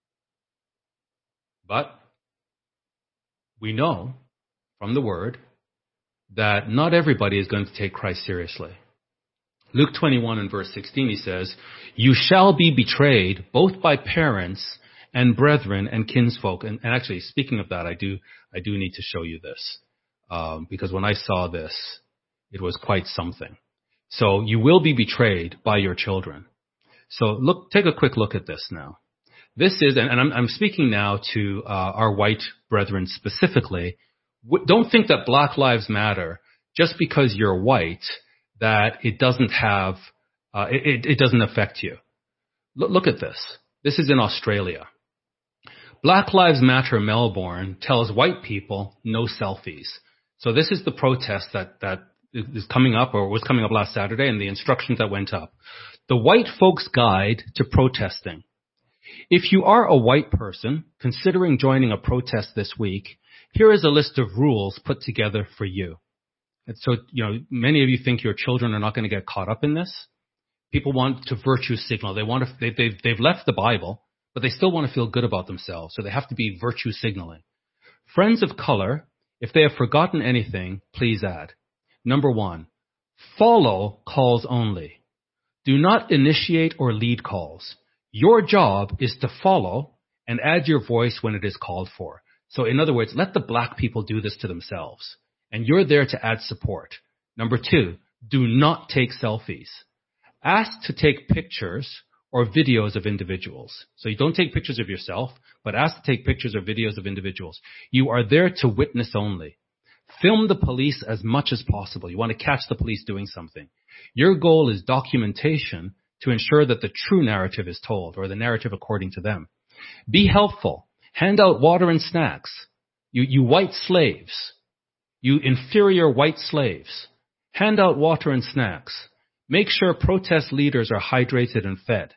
But we know from the word that not everybody is going to take Christ seriously. Luke twenty-one and verse sixteen, he says, you shall be betrayed both by parents and brethren and kinsfolk. And, and actually, speaking of that, I do, I do need to show you this. Um, because when I saw this, it was quite something. So you will be betrayed by your children. So look, take a quick look at this now. This is, and, and I'm, I'm speaking now to uh, our white brethren specifically. W- don't think that Black Lives Matter just because you're white that it doesn't have, uh, it, it doesn't affect you. L- look at this. This is in Australia. Black Lives Matter Melbourne tells white people no selfies. So this is the protest that, that is coming up or was coming up last Saturday and the instructions that went up. The White Folks Guide to Protesting. If you are a white person considering joining a protest this week, here is a list of rules put together for you. And so, you know, many of you think your children are not going to get caught up in this. People want to virtue signal. They want to, they, they've, they've left the Bible, but they still want to feel good about themselves. So they have to be virtue signaling. Friends of color, if they have forgotten anything, please add. Number one, follow calls only. Do not initiate or lead calls. Your job is to follow and add your voice when it is called for. So in other words, let the black people do this to themselves. And you're there to add support. Number two, do not take selfies. Ask to take pictures or videos of individuals. So you don't take pictures of yourself, but ask to take pictures or videos of individuals. You are there to witness only. Film the police as much as possible. You want to catch the police doing something. Your goal is documentation to ensure that the true narrative is told, or the narrative according to them. Be helpful. Hand out water and snacks. You, you white slaves. You inferior white slaves. Hand out water and snacks. Make sure protest leaders are hydrated and fed.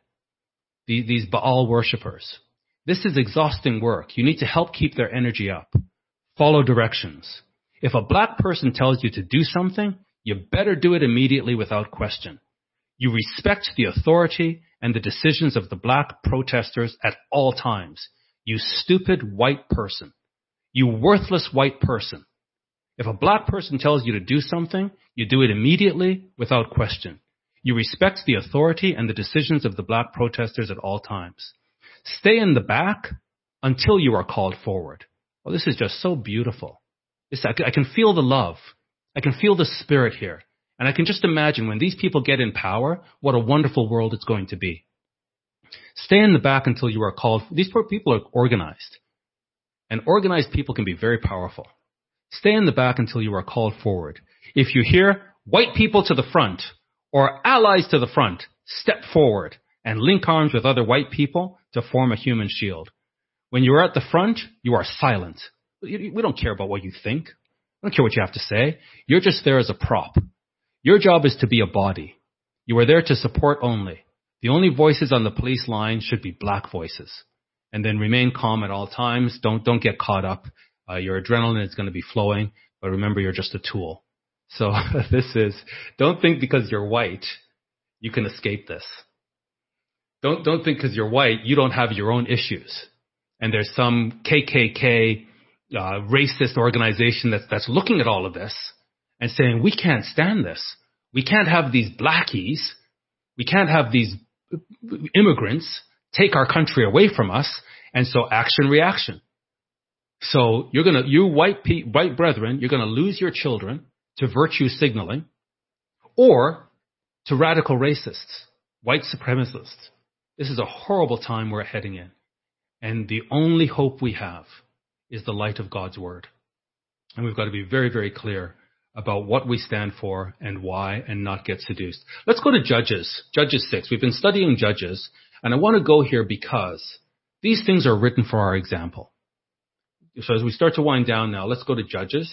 These Baal worshippers. This is exhausting work. You need to help keep their energy up. Follow directions. If a black person tells you to do something, you better do it immediately without question. You respect the authority and the decisions of the black protesters at all times. You stupid white person. You worthless white person. If a black person tells you to do something, you do it immediately without question. You respect the authority and the decisions of the black protesters at all times. Stay in the back until you are called forward. Well, this is just so beautiful. This, I can feel the love. I can feel the spirit here. And I can just imagine when these people get in power, what a wonderful world it's going to be. Stay in the back until you are called. These poor people are organized. And organized people can be very powerful. Stay in the back until you are called forward. If you hear white people to the front or allies to the front, step forward and link arms with other white people to form a human shield. When you're at the front, you are silent. We don't care about what you think. We don't care what you have to say. You're just there as a prop. Your job is to be a body. You are there to support only. The only voices on the police line should be black voices. And then remain calm at all times. Don't don't get caught up. Uh, your adrenaline is going to be flowing, but remember, you're just a tool. So this is, don't think because you're white, you can escape this. Don't don't think because you're white, you don't have your own issues. And there's some K K K uh, racist organization that's that's looking at all of this and saying, we can't stand this. We can't have these blackies. We can't have these immigrants take our country away from us. And so action, reaction. So you're going to, you white pe- white brethren, you're going to lose your children to virtue signaling or to radical racists, white supremacists. This is a horrible time we're heading in. And the only hope we have is the light of God's word. And we've got to be very, very clear about what we stand for and why, and not get seduced. Let's go to Judges, Judges six. We've been studying Judges, and I want to go here because these things are written for our example. So as we start to wind down now, let's go to Judges.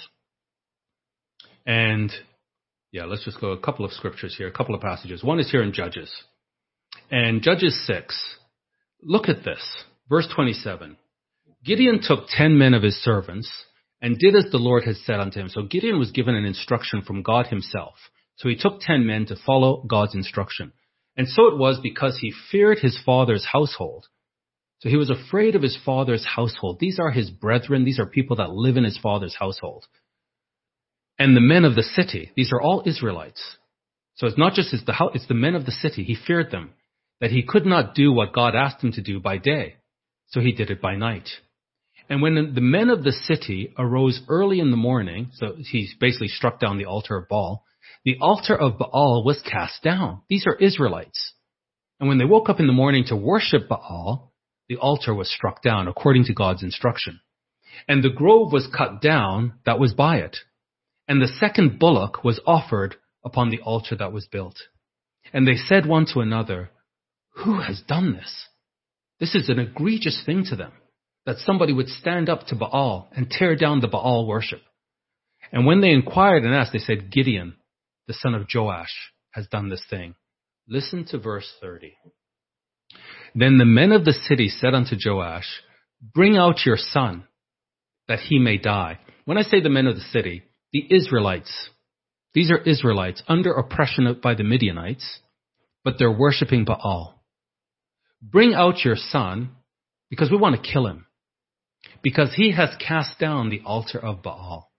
And yeah, let's just go a couple of scriptures here, a couple of passages. One is here in Judges. And Judges six, look at this, verse twenty-seven. Gideon took ten men of his servants and did as the Lord had said unto him. So Gideon was given an instruction from God himself. So he took ten men to follow God's instruction. And so it was because he feared his father's household. So he was afraid of his father's household. These are his brethren. These are people that live in his father's household. And the men of the city, these are all Israelites. So it's not just his, the house, it's the men of the city. He feared them, that he could not do what God asked him to do by day. So he did it by night. And when the men of the city arose early in the morning, so he basically struck down the altar of Baal, the altar of Baal was cast down. These are Israelites. And when they woke up in the morning to worship Baal, the altar was struck down according to God's instruction. And the grove was cut down that was by it. And the second bullock was offered upon the altar that was built. And they said one to another, who has done this? This is an egregious thing to them, that somebody would stand up to Baal and tear down the Baal worship. And when they inquired and asked, they said, Gideon, the son of Joash, has done this thing. Listen to verse thirty. Then the men of the city said unto Joash, bring out your son, that he may die. When I say the men of the city, the Israelites, these are Israelites under oppression by the Midianites, but they're worshiping Baal. Bring out your son, because we want to kill him, because he has cast down the altar of Baal.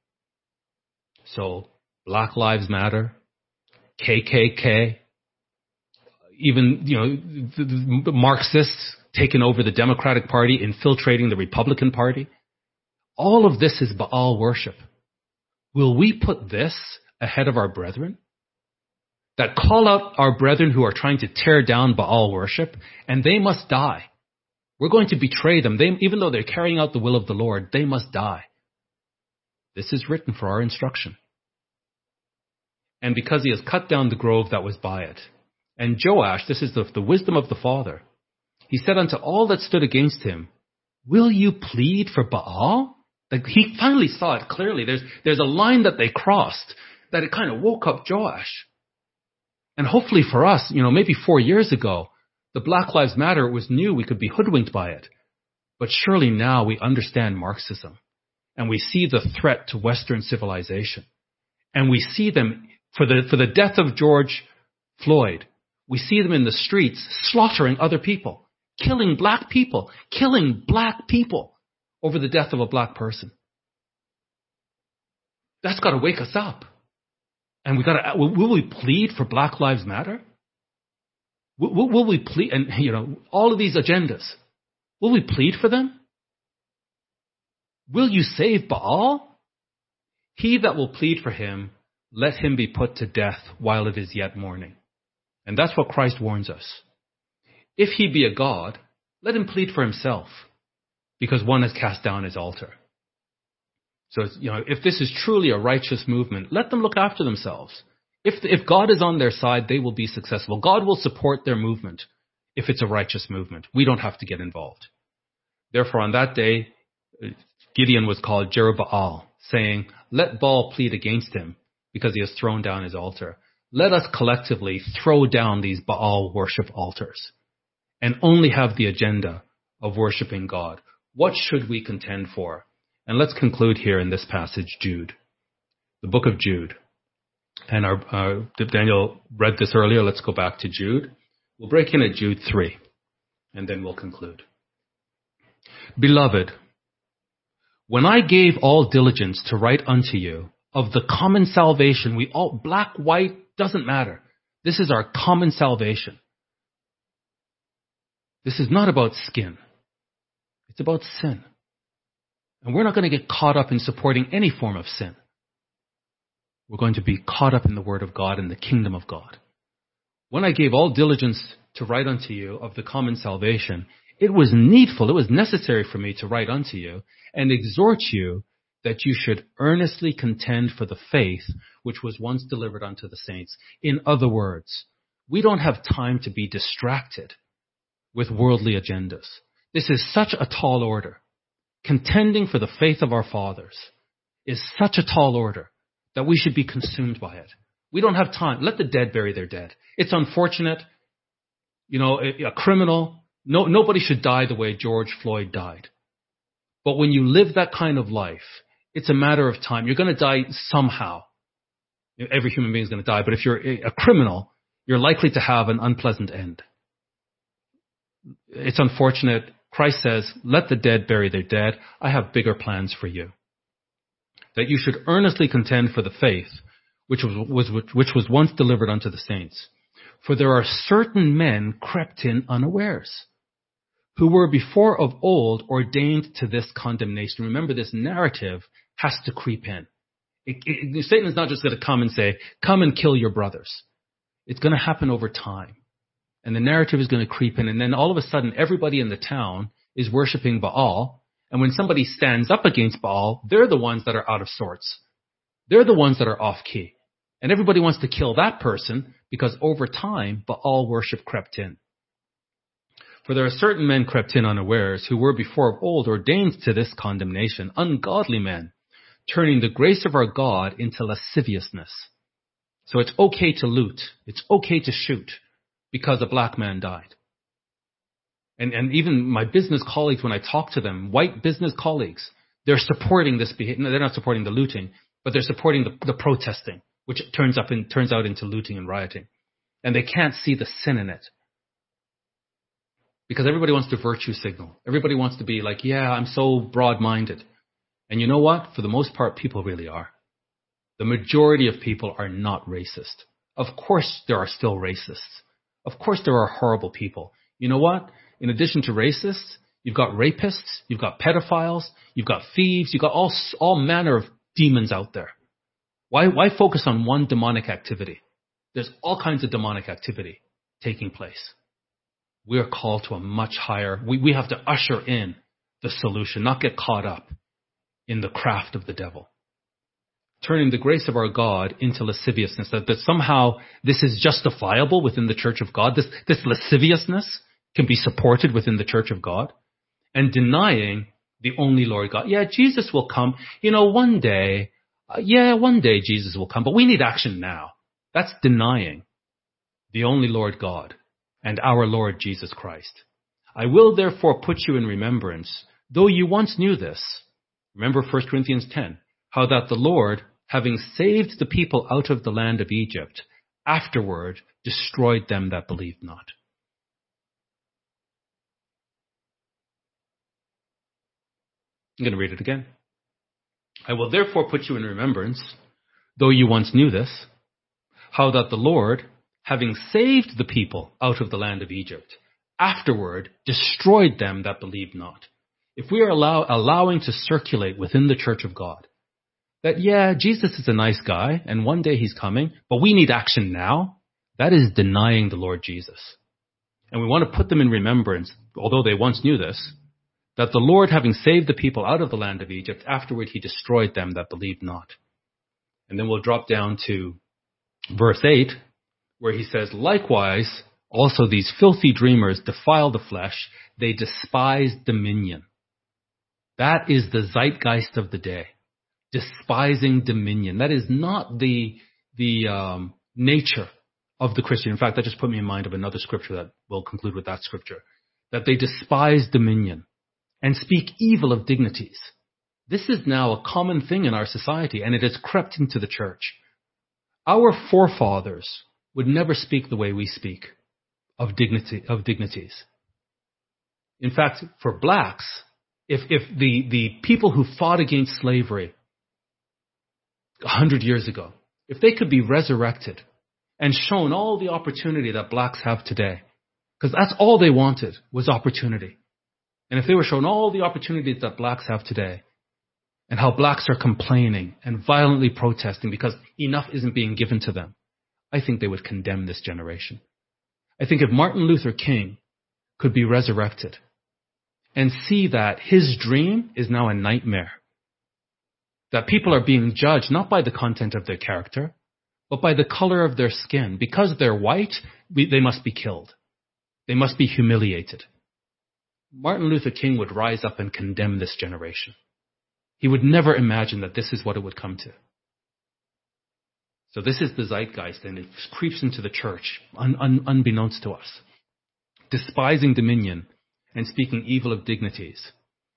So, Black Lives Matter, K K K, even, you know, the Marxists taking over the Democratic Party, infiltrating the Republican Party. All of this is Baal worship. Will we put this ahead of our brethren? That call out our brethren who are trying to tear down Baal worship, and they must die. We're going to betray them. They, even though they're carrying out the will of the Lord, they must die. This is written for our instruction. And because he has cut down the grove that was by it. And Joash, this is the, the wisdom of the father, he said unto all that stood against him, will you plead for Baal? Like he finally saw it clearly. There's, there's a line that they crossed that it kind of woke up Joash. And hopefully for us, you know, maybe four years ago, the Black Lives Matter was new. We could be hoodwinked by it. But surely now we understand Marxism. And we see the threat to Western civilization. And we see them, for the, for the death of George Floyd, we see them in the streets slaughtering other people, killing black people, killing black people over the death of a black person. That's got to wake us up. And we got to, will, will we plead for Black Lives Matter? Will, will, will we plead, and you know, all of these agendas, will we plead for them? Will you save Baal? He that will plead for him, let him be put to death while it is yet morning. And that's what Christ warns us. If he be a God, let him plead for himself, because one has cast down his altar. So, you know, if this is truly a righteous movement, let them look after themselves. If, if God is on their side, they will be successful. God will support their movement if it's a righteous movement. We don't have to get involved. Therefore, on that day, Gideon was called Jerubbaal, saying, let Baal plead against him because he has thrown down his altar. Let us collectively throw down these Baal worship altars and only have the agenda of worshiping God. What should we contend for? And let's conclude here in this passage, Jude, the book of Jude. And our uh, Daniel read this earlier. Let's go back to Jude. We'll break in at Jude three, and then we'll conclude. Beloved, when I gave all diligence to write unto you of the common salvation, we all, black, white, doesn't matter. This is our common salvation. This is not about skin. It's about sin. And we're not going to get caught up in supporting any form of sin. We're going to be caught up in the Word of God and the kingdom of God. When I gave all diligence to write unto you of the common salvation, it was needful, it was necessary for me to write unto you and exhort you that you should earnestly contend for the faith which was once delivered unto the saints. In other words, we don't have time to be distracted with worldly agendas. This is such a tall order. Contending for the faith of our fathers is such a tall order that we should be consumed by it. We don't have time. Let the dead bury their dead. It's unfortunate. You know, a, a criminal, no, nobody should die the way George Floyd died. But when you live that kind of life, it's a matter of time. You're going to die somehow. Every human being is going to die. But if you're a criminal, you're likely to have an unpleasant end. It's unfortunate. Christ says, let the dead bury their dead. I have bigger plans for you. That you should earnestly contend for the faith which was, was, which was once delivered unto the saints. For there are certain men crept in unawares, who were before of old ordained to this condemnation. Remember, this narrative has to creep in. It, it, Satan is not just going to come and say, come and kill your brothers. It's going to happen over time. And the narrative is going to creep in. And then all of a sudden, everybody in the town is worshiping Baal. And when somebody stands up against Baal, they're the ones that are out of sorts. They're the ones that are off key. And everybody wants to kill that person because over time, Baal worship crept in. For there are certain men crept in unawares who were before of old ordained to this condemnation, ungodly men, turning the grace of our God into lasciviousness. So it's okay to loot. It's okay to shoot because a black man died. And, and even my business colleagues, when I talk to them, white business colleagues, they're supporting this behavior. No, they're not supporting the looting, but they're supporting the, the protesting, which turns up in, turns out into looting and rioting. And they can't see the sin in it. Because everybody wants to virtue signal. Everybody wants to be like, yeah, I'm so broad-minded. And you know what? For the most part, people really are. The majority of people are not racist. Of course, there are still racists. Of course, there are horrible people. You know what? In addition to racists, you've got rapists, you've got pedophiles, you've got thieves, you've got all, all manner of demons out there. Why, why focus on one demonic activity? There's all kinds of demonic activity taking place. We are called to a much higher, we, we have to usher in the solution, not get caught up in the craft of the devil. Turning the grace of our God into lasciviousness, that, that somehow this is justifiable within the church of God. This, this lasciviousness can be supported within the church of God, and denying the only Lord God. Yeah, Jesus will come. You know, one day, uh, yeah, one day Jesus will come, but we need action now. That's denying the only Lord God and our Lord Jesus Christ. I will therefore put you in remembrance, though you once knew this. Remember First Corinthians ten, how that the Lord, having saved the people out of the land of Egypt, afterward destroyed them that believed not. I'm going to read it again. I will therefore put you in remembrance, though you once knew this, how that the Lord, having saved the people out of the land of Egypt, afterward destroyed them that believed not. If we are allow, allowing to circulate within the church of God, that, yeah, Jesus is a nice guy, and one day he's coming, but we need action now, that is denying the Lord Jesus. And we want to put them in remembrance, although they once knew this, that the Lord, having saved the people out of the land of Egypt, afterward he destroyed them that believed not. And then we'll drop down to verse eight, where he says, likewise, also these filthy dreamers defile the flesh, they despise dominion. That is the zeitgeist of the day. Despising dominion. That is not the, the um, nature of the Christian. In fact, that just put me in mind of another scripture that we'll conclude with that scripture. That they despise dominion and speak evil of dignities. This is now a common thing in our society, and it has crept into the church. Our forefathers would never speak the way we speak of dignity, of dignities. In fact, for blacks, if, if the, the people who fought against slavery a hundred years ago, if they could be resurrected and shown all the opportunity that blacks have today, because that's all they wanted was opportunity. And if they were shown all the opportunities that blacks have today, and how blacks are complaining and violently protesting because enough isn't being given to them, I think they would condemn this generation. I think if Martin Luther King could be resurrected and see that his dream is now a nightmare, that people are being judged not by the content of their character, but by the color of their skin. Because they're white, we, they must be killed. They must be humiliated. Martin Luther King would rise up and condemn this generation. He would never imagine that this is what it would come to. So this is the zeitgeist, and it creeps into the church, un, un, unbeknownst to us. Despising dominion and speaking evil of dignities.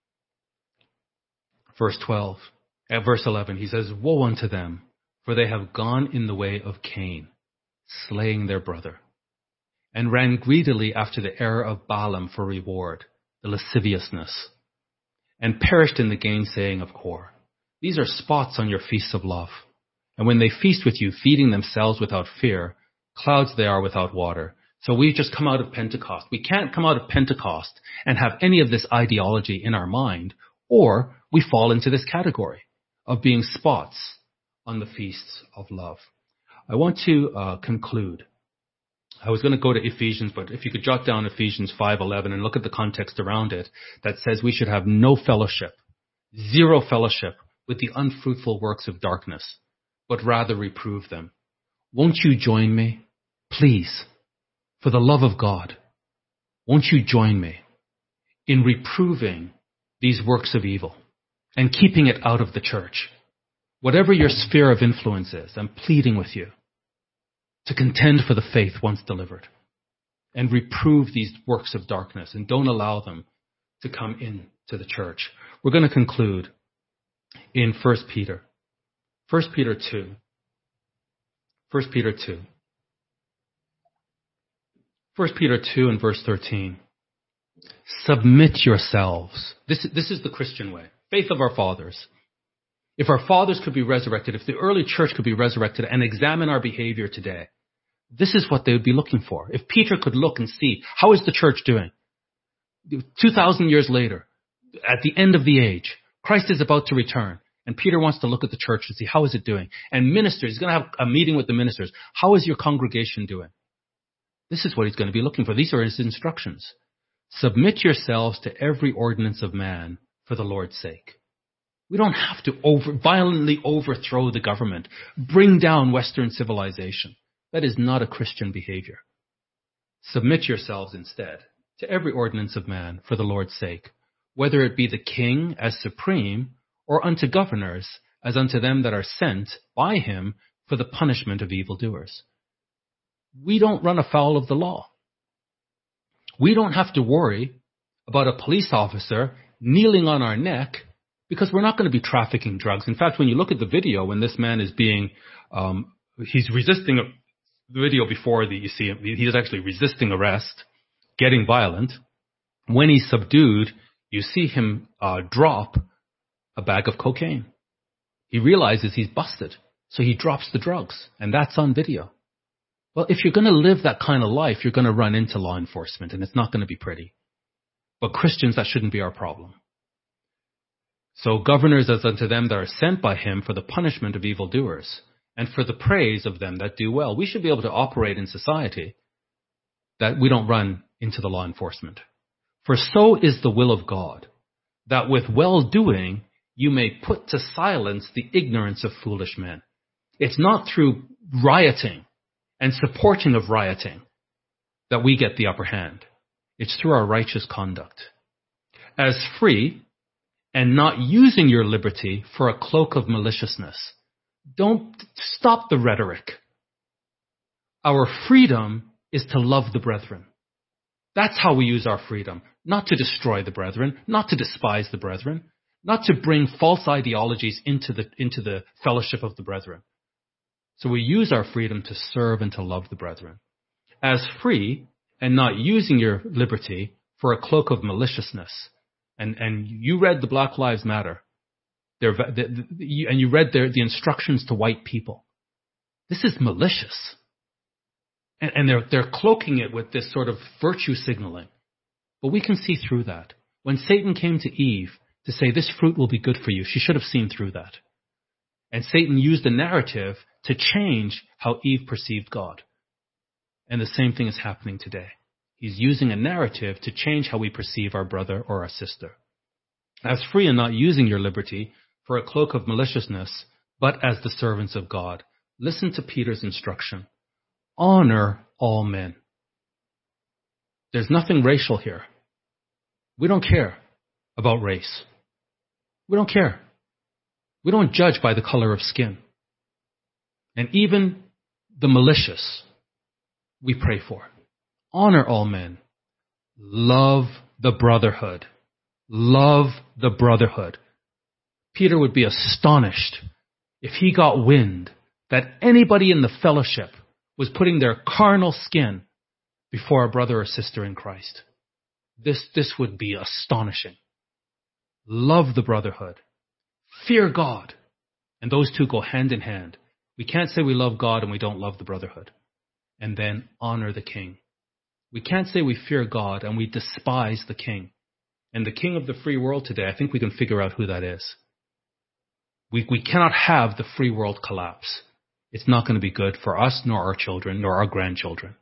Verse twelve, at verse eleven, he says, "Woe unto them, for they have gone in the way of Cain, slaying their brother, and ran greedily after the error of Balaam for reward, the lasciviousness, and perished in the gainsaying of Kor. These are spots on your feasts of love. And when they feast with you, feeding themselves without fear, clouds they are without water." So we've just come out of Pentecost. We can't come out of Pentecost and have any of this ideology in our mind, or we fall into this category of being spots on the feasts of love. I want to uh, conclude. I was going to go to Ephesians, but if you could jot down Ephesians five eleven and look at the context around it, that says we should have no fellowship, zero fellowship with the unfruitful works of darkness, but rather reprove them. Won't you join me? Please, for the love of God, won't you join me in reproving these works of evil and keeping it out of the church? Whatever your sphere of influence is, I'm pleading with you to contend for the faith once delivered and reprove these works of darkness and don't allow them to come into the church. We're going to conclude in First Peter. First Peter two. First Peter two. First Peter two and verse thirteen. Submit yourselves. This, this is the Christian way. Faith of our fathers. If our fathers could be resurrected, if the early church could be resurrected and examine our behavior today, this is what they would be looking for. If Peter could look and see, how is the church doing? two thousand years later, at the end of the age, Christ is about to return. And Peter wants to look at the church to see, how is it doing? And ministers, he's going to have a meeting with the ministers. How is your congregation doing? This is what he's going to be looking for. These are his instructions. Submit yourselves to every ordinance of man for the Lord's sake. We don't have to over, violently overthrow the government, bring down Western civilization. That is not a Christian behavior. Submit yourselves instead to every ordinance of man for the Lord's sake, whether it be the king as supreme, or unto governors, as unto them that are sent by him for the punishment of evildoers. We don't run afoul of the law. We don't have to worry about a police officer kneeling on our neck because we're not going to be trafficking drugs. In fact, when you look at the video, when this man is being, um, he's resisting, a, the video before the, you see him, he's actually resisting arrest, getting violent. When he's subdued, you see him uh, drop a bag of cocaine. He realizes he's busted, so he drops the drugs, and that's on video. Well, if you're going to live that kind of life, you're going to run into law enforcement, and it's not going to be pretty. But Christians, that shouldn't be our problem. So governors as unto them that are sent by him for the punishment of evildoers, and for the praise of them that do well. We should be able to operate in society that we don't run into the law enforcement. For so is the will of God, that with well-doing you may put to silence the ignorance of foolish men. It's not through rioting and supporting of rioting that we get the upper hand. It's through our righteous conduct. As free and not using your liberty for a cloak of maliciousness. Don't stop the rhetoric. Our freedom is to love the brethren. That's how we use our freedom. Not to destroy the brethren, not to despise the brethren, not to bring false ideologies into the, into the fellowship of the brethren. So we use our freedom to serve and to love the brethren. As free and not using your liberty for a cloak of maliciousness. And, and you read the Black Lives Matter. They're, the, the, and you read their, the instructions to white people. This is malicious. And, and they're, they're cloaking it with this sort of virtue signaling. But we can see through that. When Satan came to Eve to say, this fruit will be good for you, she should have seen through that. And Satan used a narrative to change how Eve perceived God. And the same thing is happening today. He's using a narrative to change how we perceive our brother or our sister. As free and not using your liberty for a cloak of maliciousness, but as the servants of God. Listen to Peter's instruction. Honor all men. There's nothing racial here. We don't care about race. We don't care. We don't judge by the color of skin. And even the malicious, we pray for. Honor all men. Love the brotherhood. Love the brotherhood. Peter would be astonished if he got wind that anybody in the fellowship was putting their carnal skin before a brother or sister in Christ. This, this would be astonishing. Love the brotherhood. Fear God. And those two go hand in hand. We can't say we love God and we don't love the brotherhood. And then honor the king. We can't say we fear God and we despise the king. And the king of the free world today, I think we can figure out who that is. We, we cannot have the free world collapse. It's not going to be good for us, nor our children, nor our grandchildren.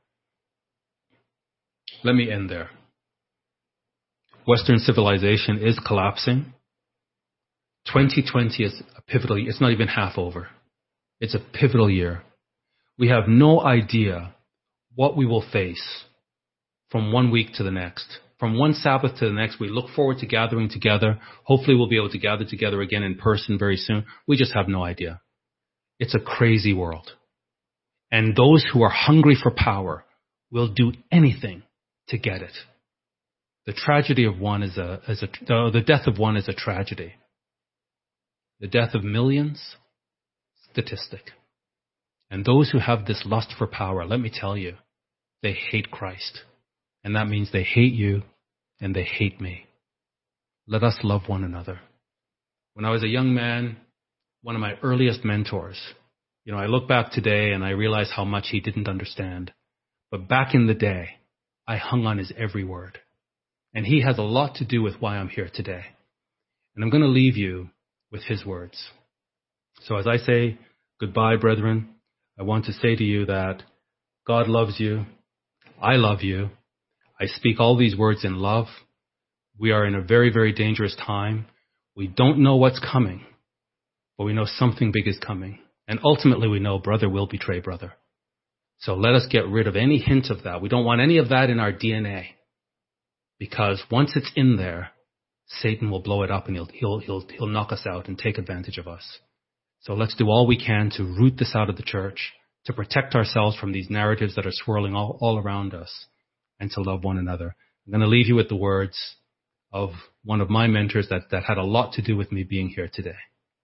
Let me end there. Western civilization is collapsing. twenty twenty is a pivotal year. It's not even half over. It's a pivotal year. We have no idea what we will face from one week to the next. From one Sabbath to the next, we look forward to gathering together. Hopefully we'll be able to gather together again in person very soon. We just have no idea. It's a crazy world. And those who are hungry for power will do anything to get it. The tragedy of one is a, is a the death of one is a tragedy. The death of millions, statistic. And those who have this lust for power, let me tell you, they hate Christ. And that means they hate you and they hate me. Let us love one another. When I was a young man, one of my earliest mentors, you know, I look back today and I realize how much he didn't understand. But back in the day, I hung on his every word. And he has a lot to do with why I'm here today. And I'm going to leave you with his words. So as I say goodbye, brethren, I want to say to you that God loves you. I love you. I speak all these words in love. We are in a very, very dangerous time. We don't know what's coming, but we know something big is coming. And ultimately we know brother will betray brother. So let us get rid of any hint of that. We don't want any of that in our D N A. Because once it's in there, Satan will blow it up and he'll, he'll, he'll, he'll knock us out and take advantage of us. So let's do all we can to root this out of the church, to protect ourselves from these narratives that are swirling all, all around us, and to love one another. I'm going to leave you with the words of one of my mentors that, that had a lot to do with me being here today.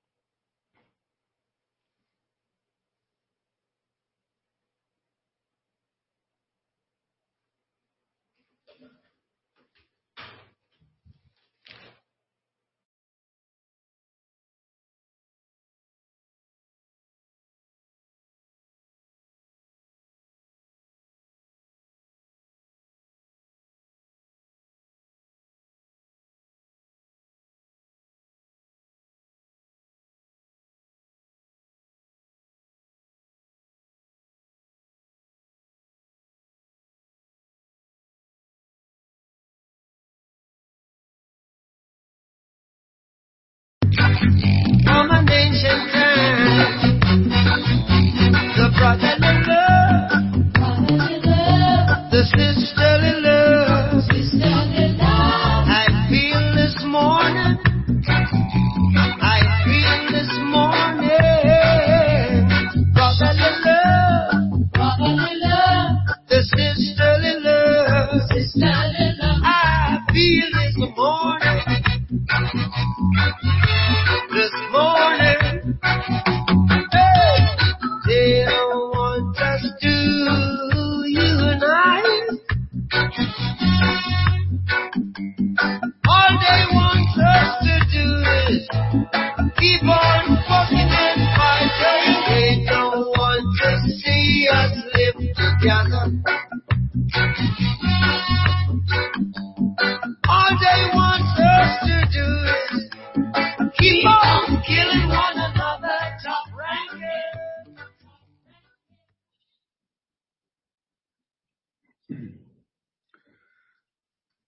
From a nation time, the brotherly love, the sisterly love, I feel this morning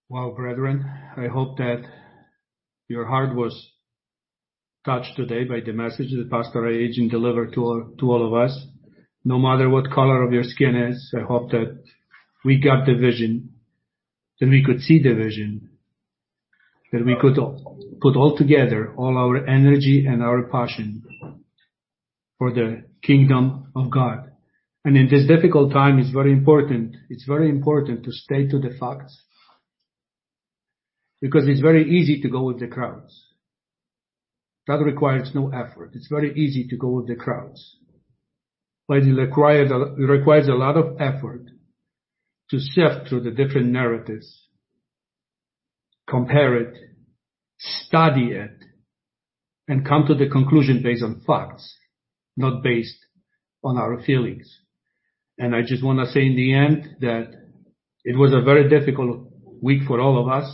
Well, brethren, I hope that your heart was touched today by the message that Pastor Agin delivered to all, to all of us. No matter what color of your skin is, I hope that we got the vision, that we could see the vision, that we could put all together all our energy and our passion for the kingdom of God. And in this difficult time, it's very important, it's very important to stay to the facts, because it's very easy to go with the crowds. That requires no effort. It's very easy to go with the crowds. But it requires a, it requires a lot of effort to sift through the different narratives, compare it, study it, and come to the conclusion based on facts, not based on our feelings. And I just want to say in the end that it was a very difficult week for all of us.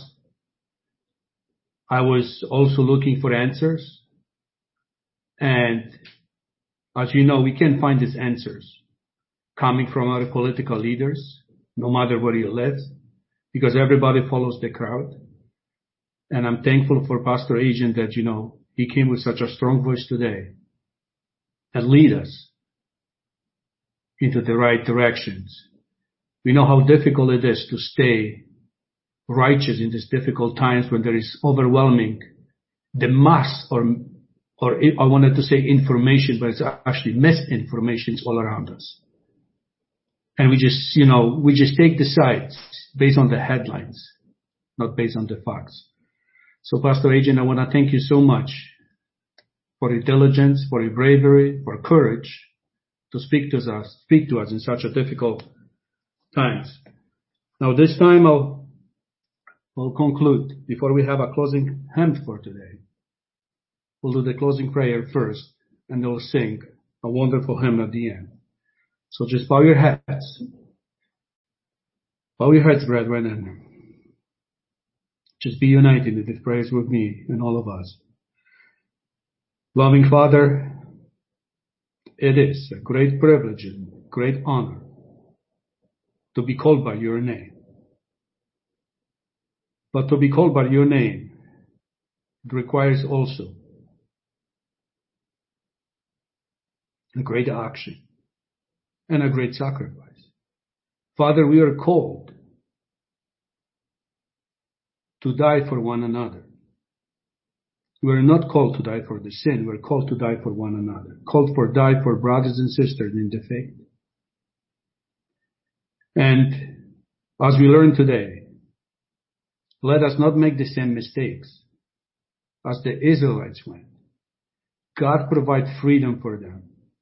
I was also looking for answers. And as you know, we can't find these answers coming from our political leaders, no matter where you live, because everybody follows the crowd. And I'm thankful for Pastor Agin that, you know, he came with such a strong voice today and lead us into the right directions. We know how difficult it is to stay righteous in these difficult times when there is overwhelming the mass or or I wanted to say information, but it's actually misinformation all around us. And we just, you know, we just take the sides based on the headlines, not based on the facts. So Pastor Agin, I want to thank you so much for your diligence, for your bravery, for courage to speak to us, speak to us in such a difficult times. Now this time I'll We'll conclude before we have a closing hymn for today. We'll do the closing prayer first, and then we'll sing a wonderful hymn at the end. So just bow your heads. Bow your heads, brethren, and just be united in this prayer with me and all of us. Loving Father, it is a great privilege and great honor to be called by your name. But to be called by your name, it requires also a great action and a great sacrifice. Father, we are called to die for one another. We are not called to die for the sin. We are called to die for one another. Called for die for brothers and sisters in the faith. And as we learn today, let us not make the same mistakes as the Israelites went. God provides freedom for them,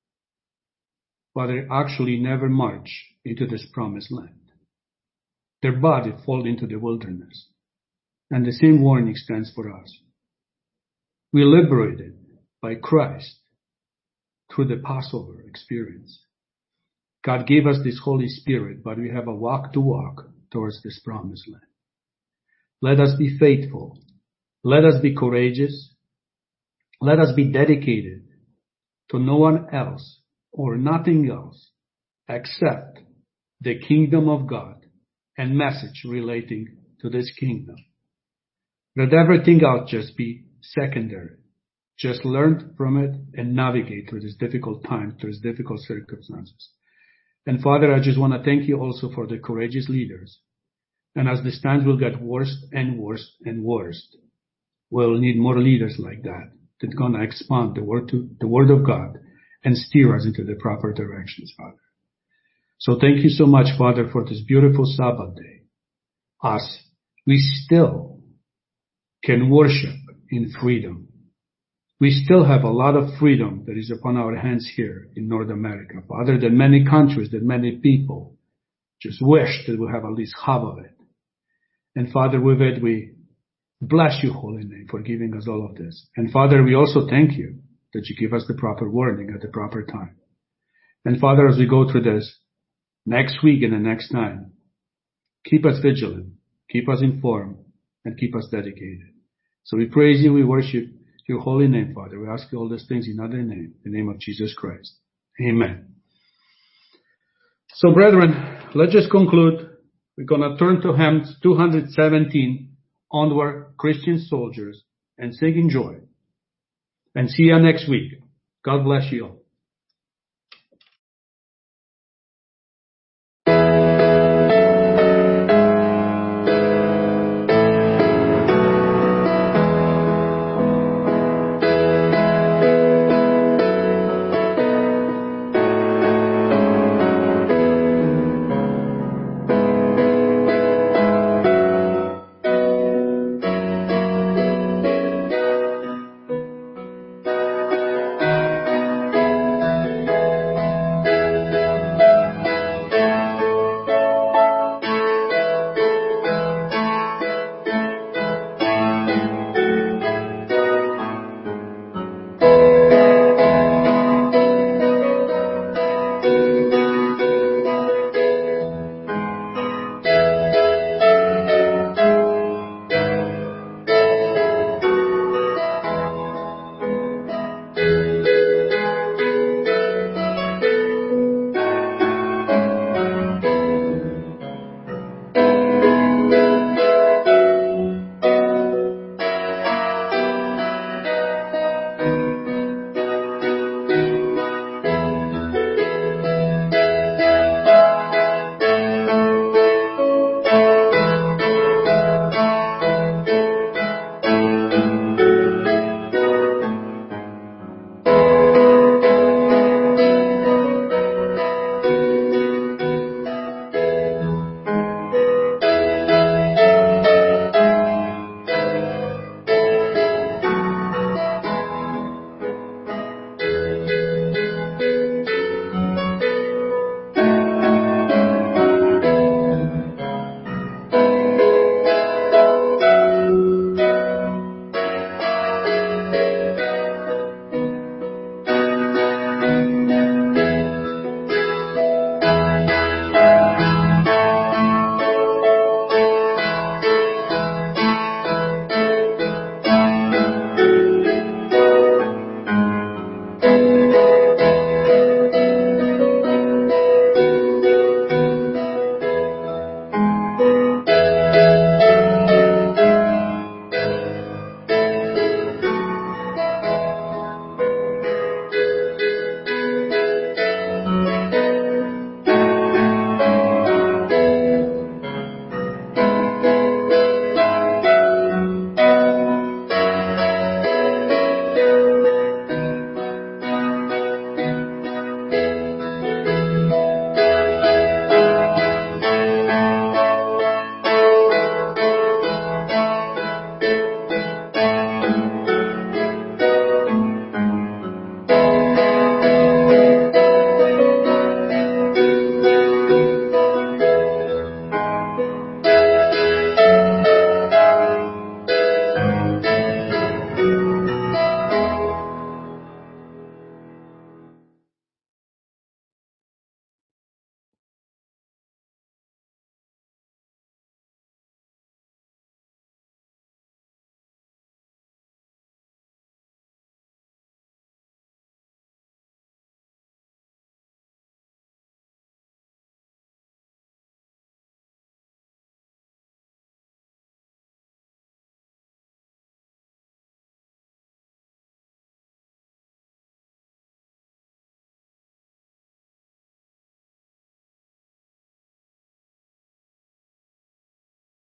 but they actually never march into this promised land. Their body fall into the wilderness, and the same warning stands for us. We are liberated by Christ through the Passover experience. God gave us this Holy Spirit, but we have a walk to walk towards this promised land. Let us be faithful. Let us be courageous. Let us be dedicated to no one else or nothing else except the kingdom of God and message relating to this kingdom. Let everything else just be secondary. Just learn from it and navigate through this difficult time, through these difficult circumstances. And Father, I just want to thank you also for the courageous leaders. And as the times will get worse and worse and worse, we'll need more leaders like that that's going to expand the word to the word of God and steer us into the proper directions, Father. So thank you so much, Father, for this beautiful Sabbath day. As we still can worship in freedom. We still have a lot of freedom that is upon our hands here in North America, Father, that many countries, that many people just wish that we have at least half of it. And Father, with it, we bless your holy name for giving us all of this. And Father, we also thank you that you give us the proper warning at the proper time. And Father, as we go through this next week and the next time, keep us vigilant, keep us informed, and keep us dedicated. So we praise you, we worship your holy name, Father. We ask you all these things in other name, in the name of Jesus Christ. Amen. So brethren, let's just conclude We're going to turn to hymn two hundred seventeen, Onward, Christian Soldiers, and sing in joy. And see you next week. God bless you all.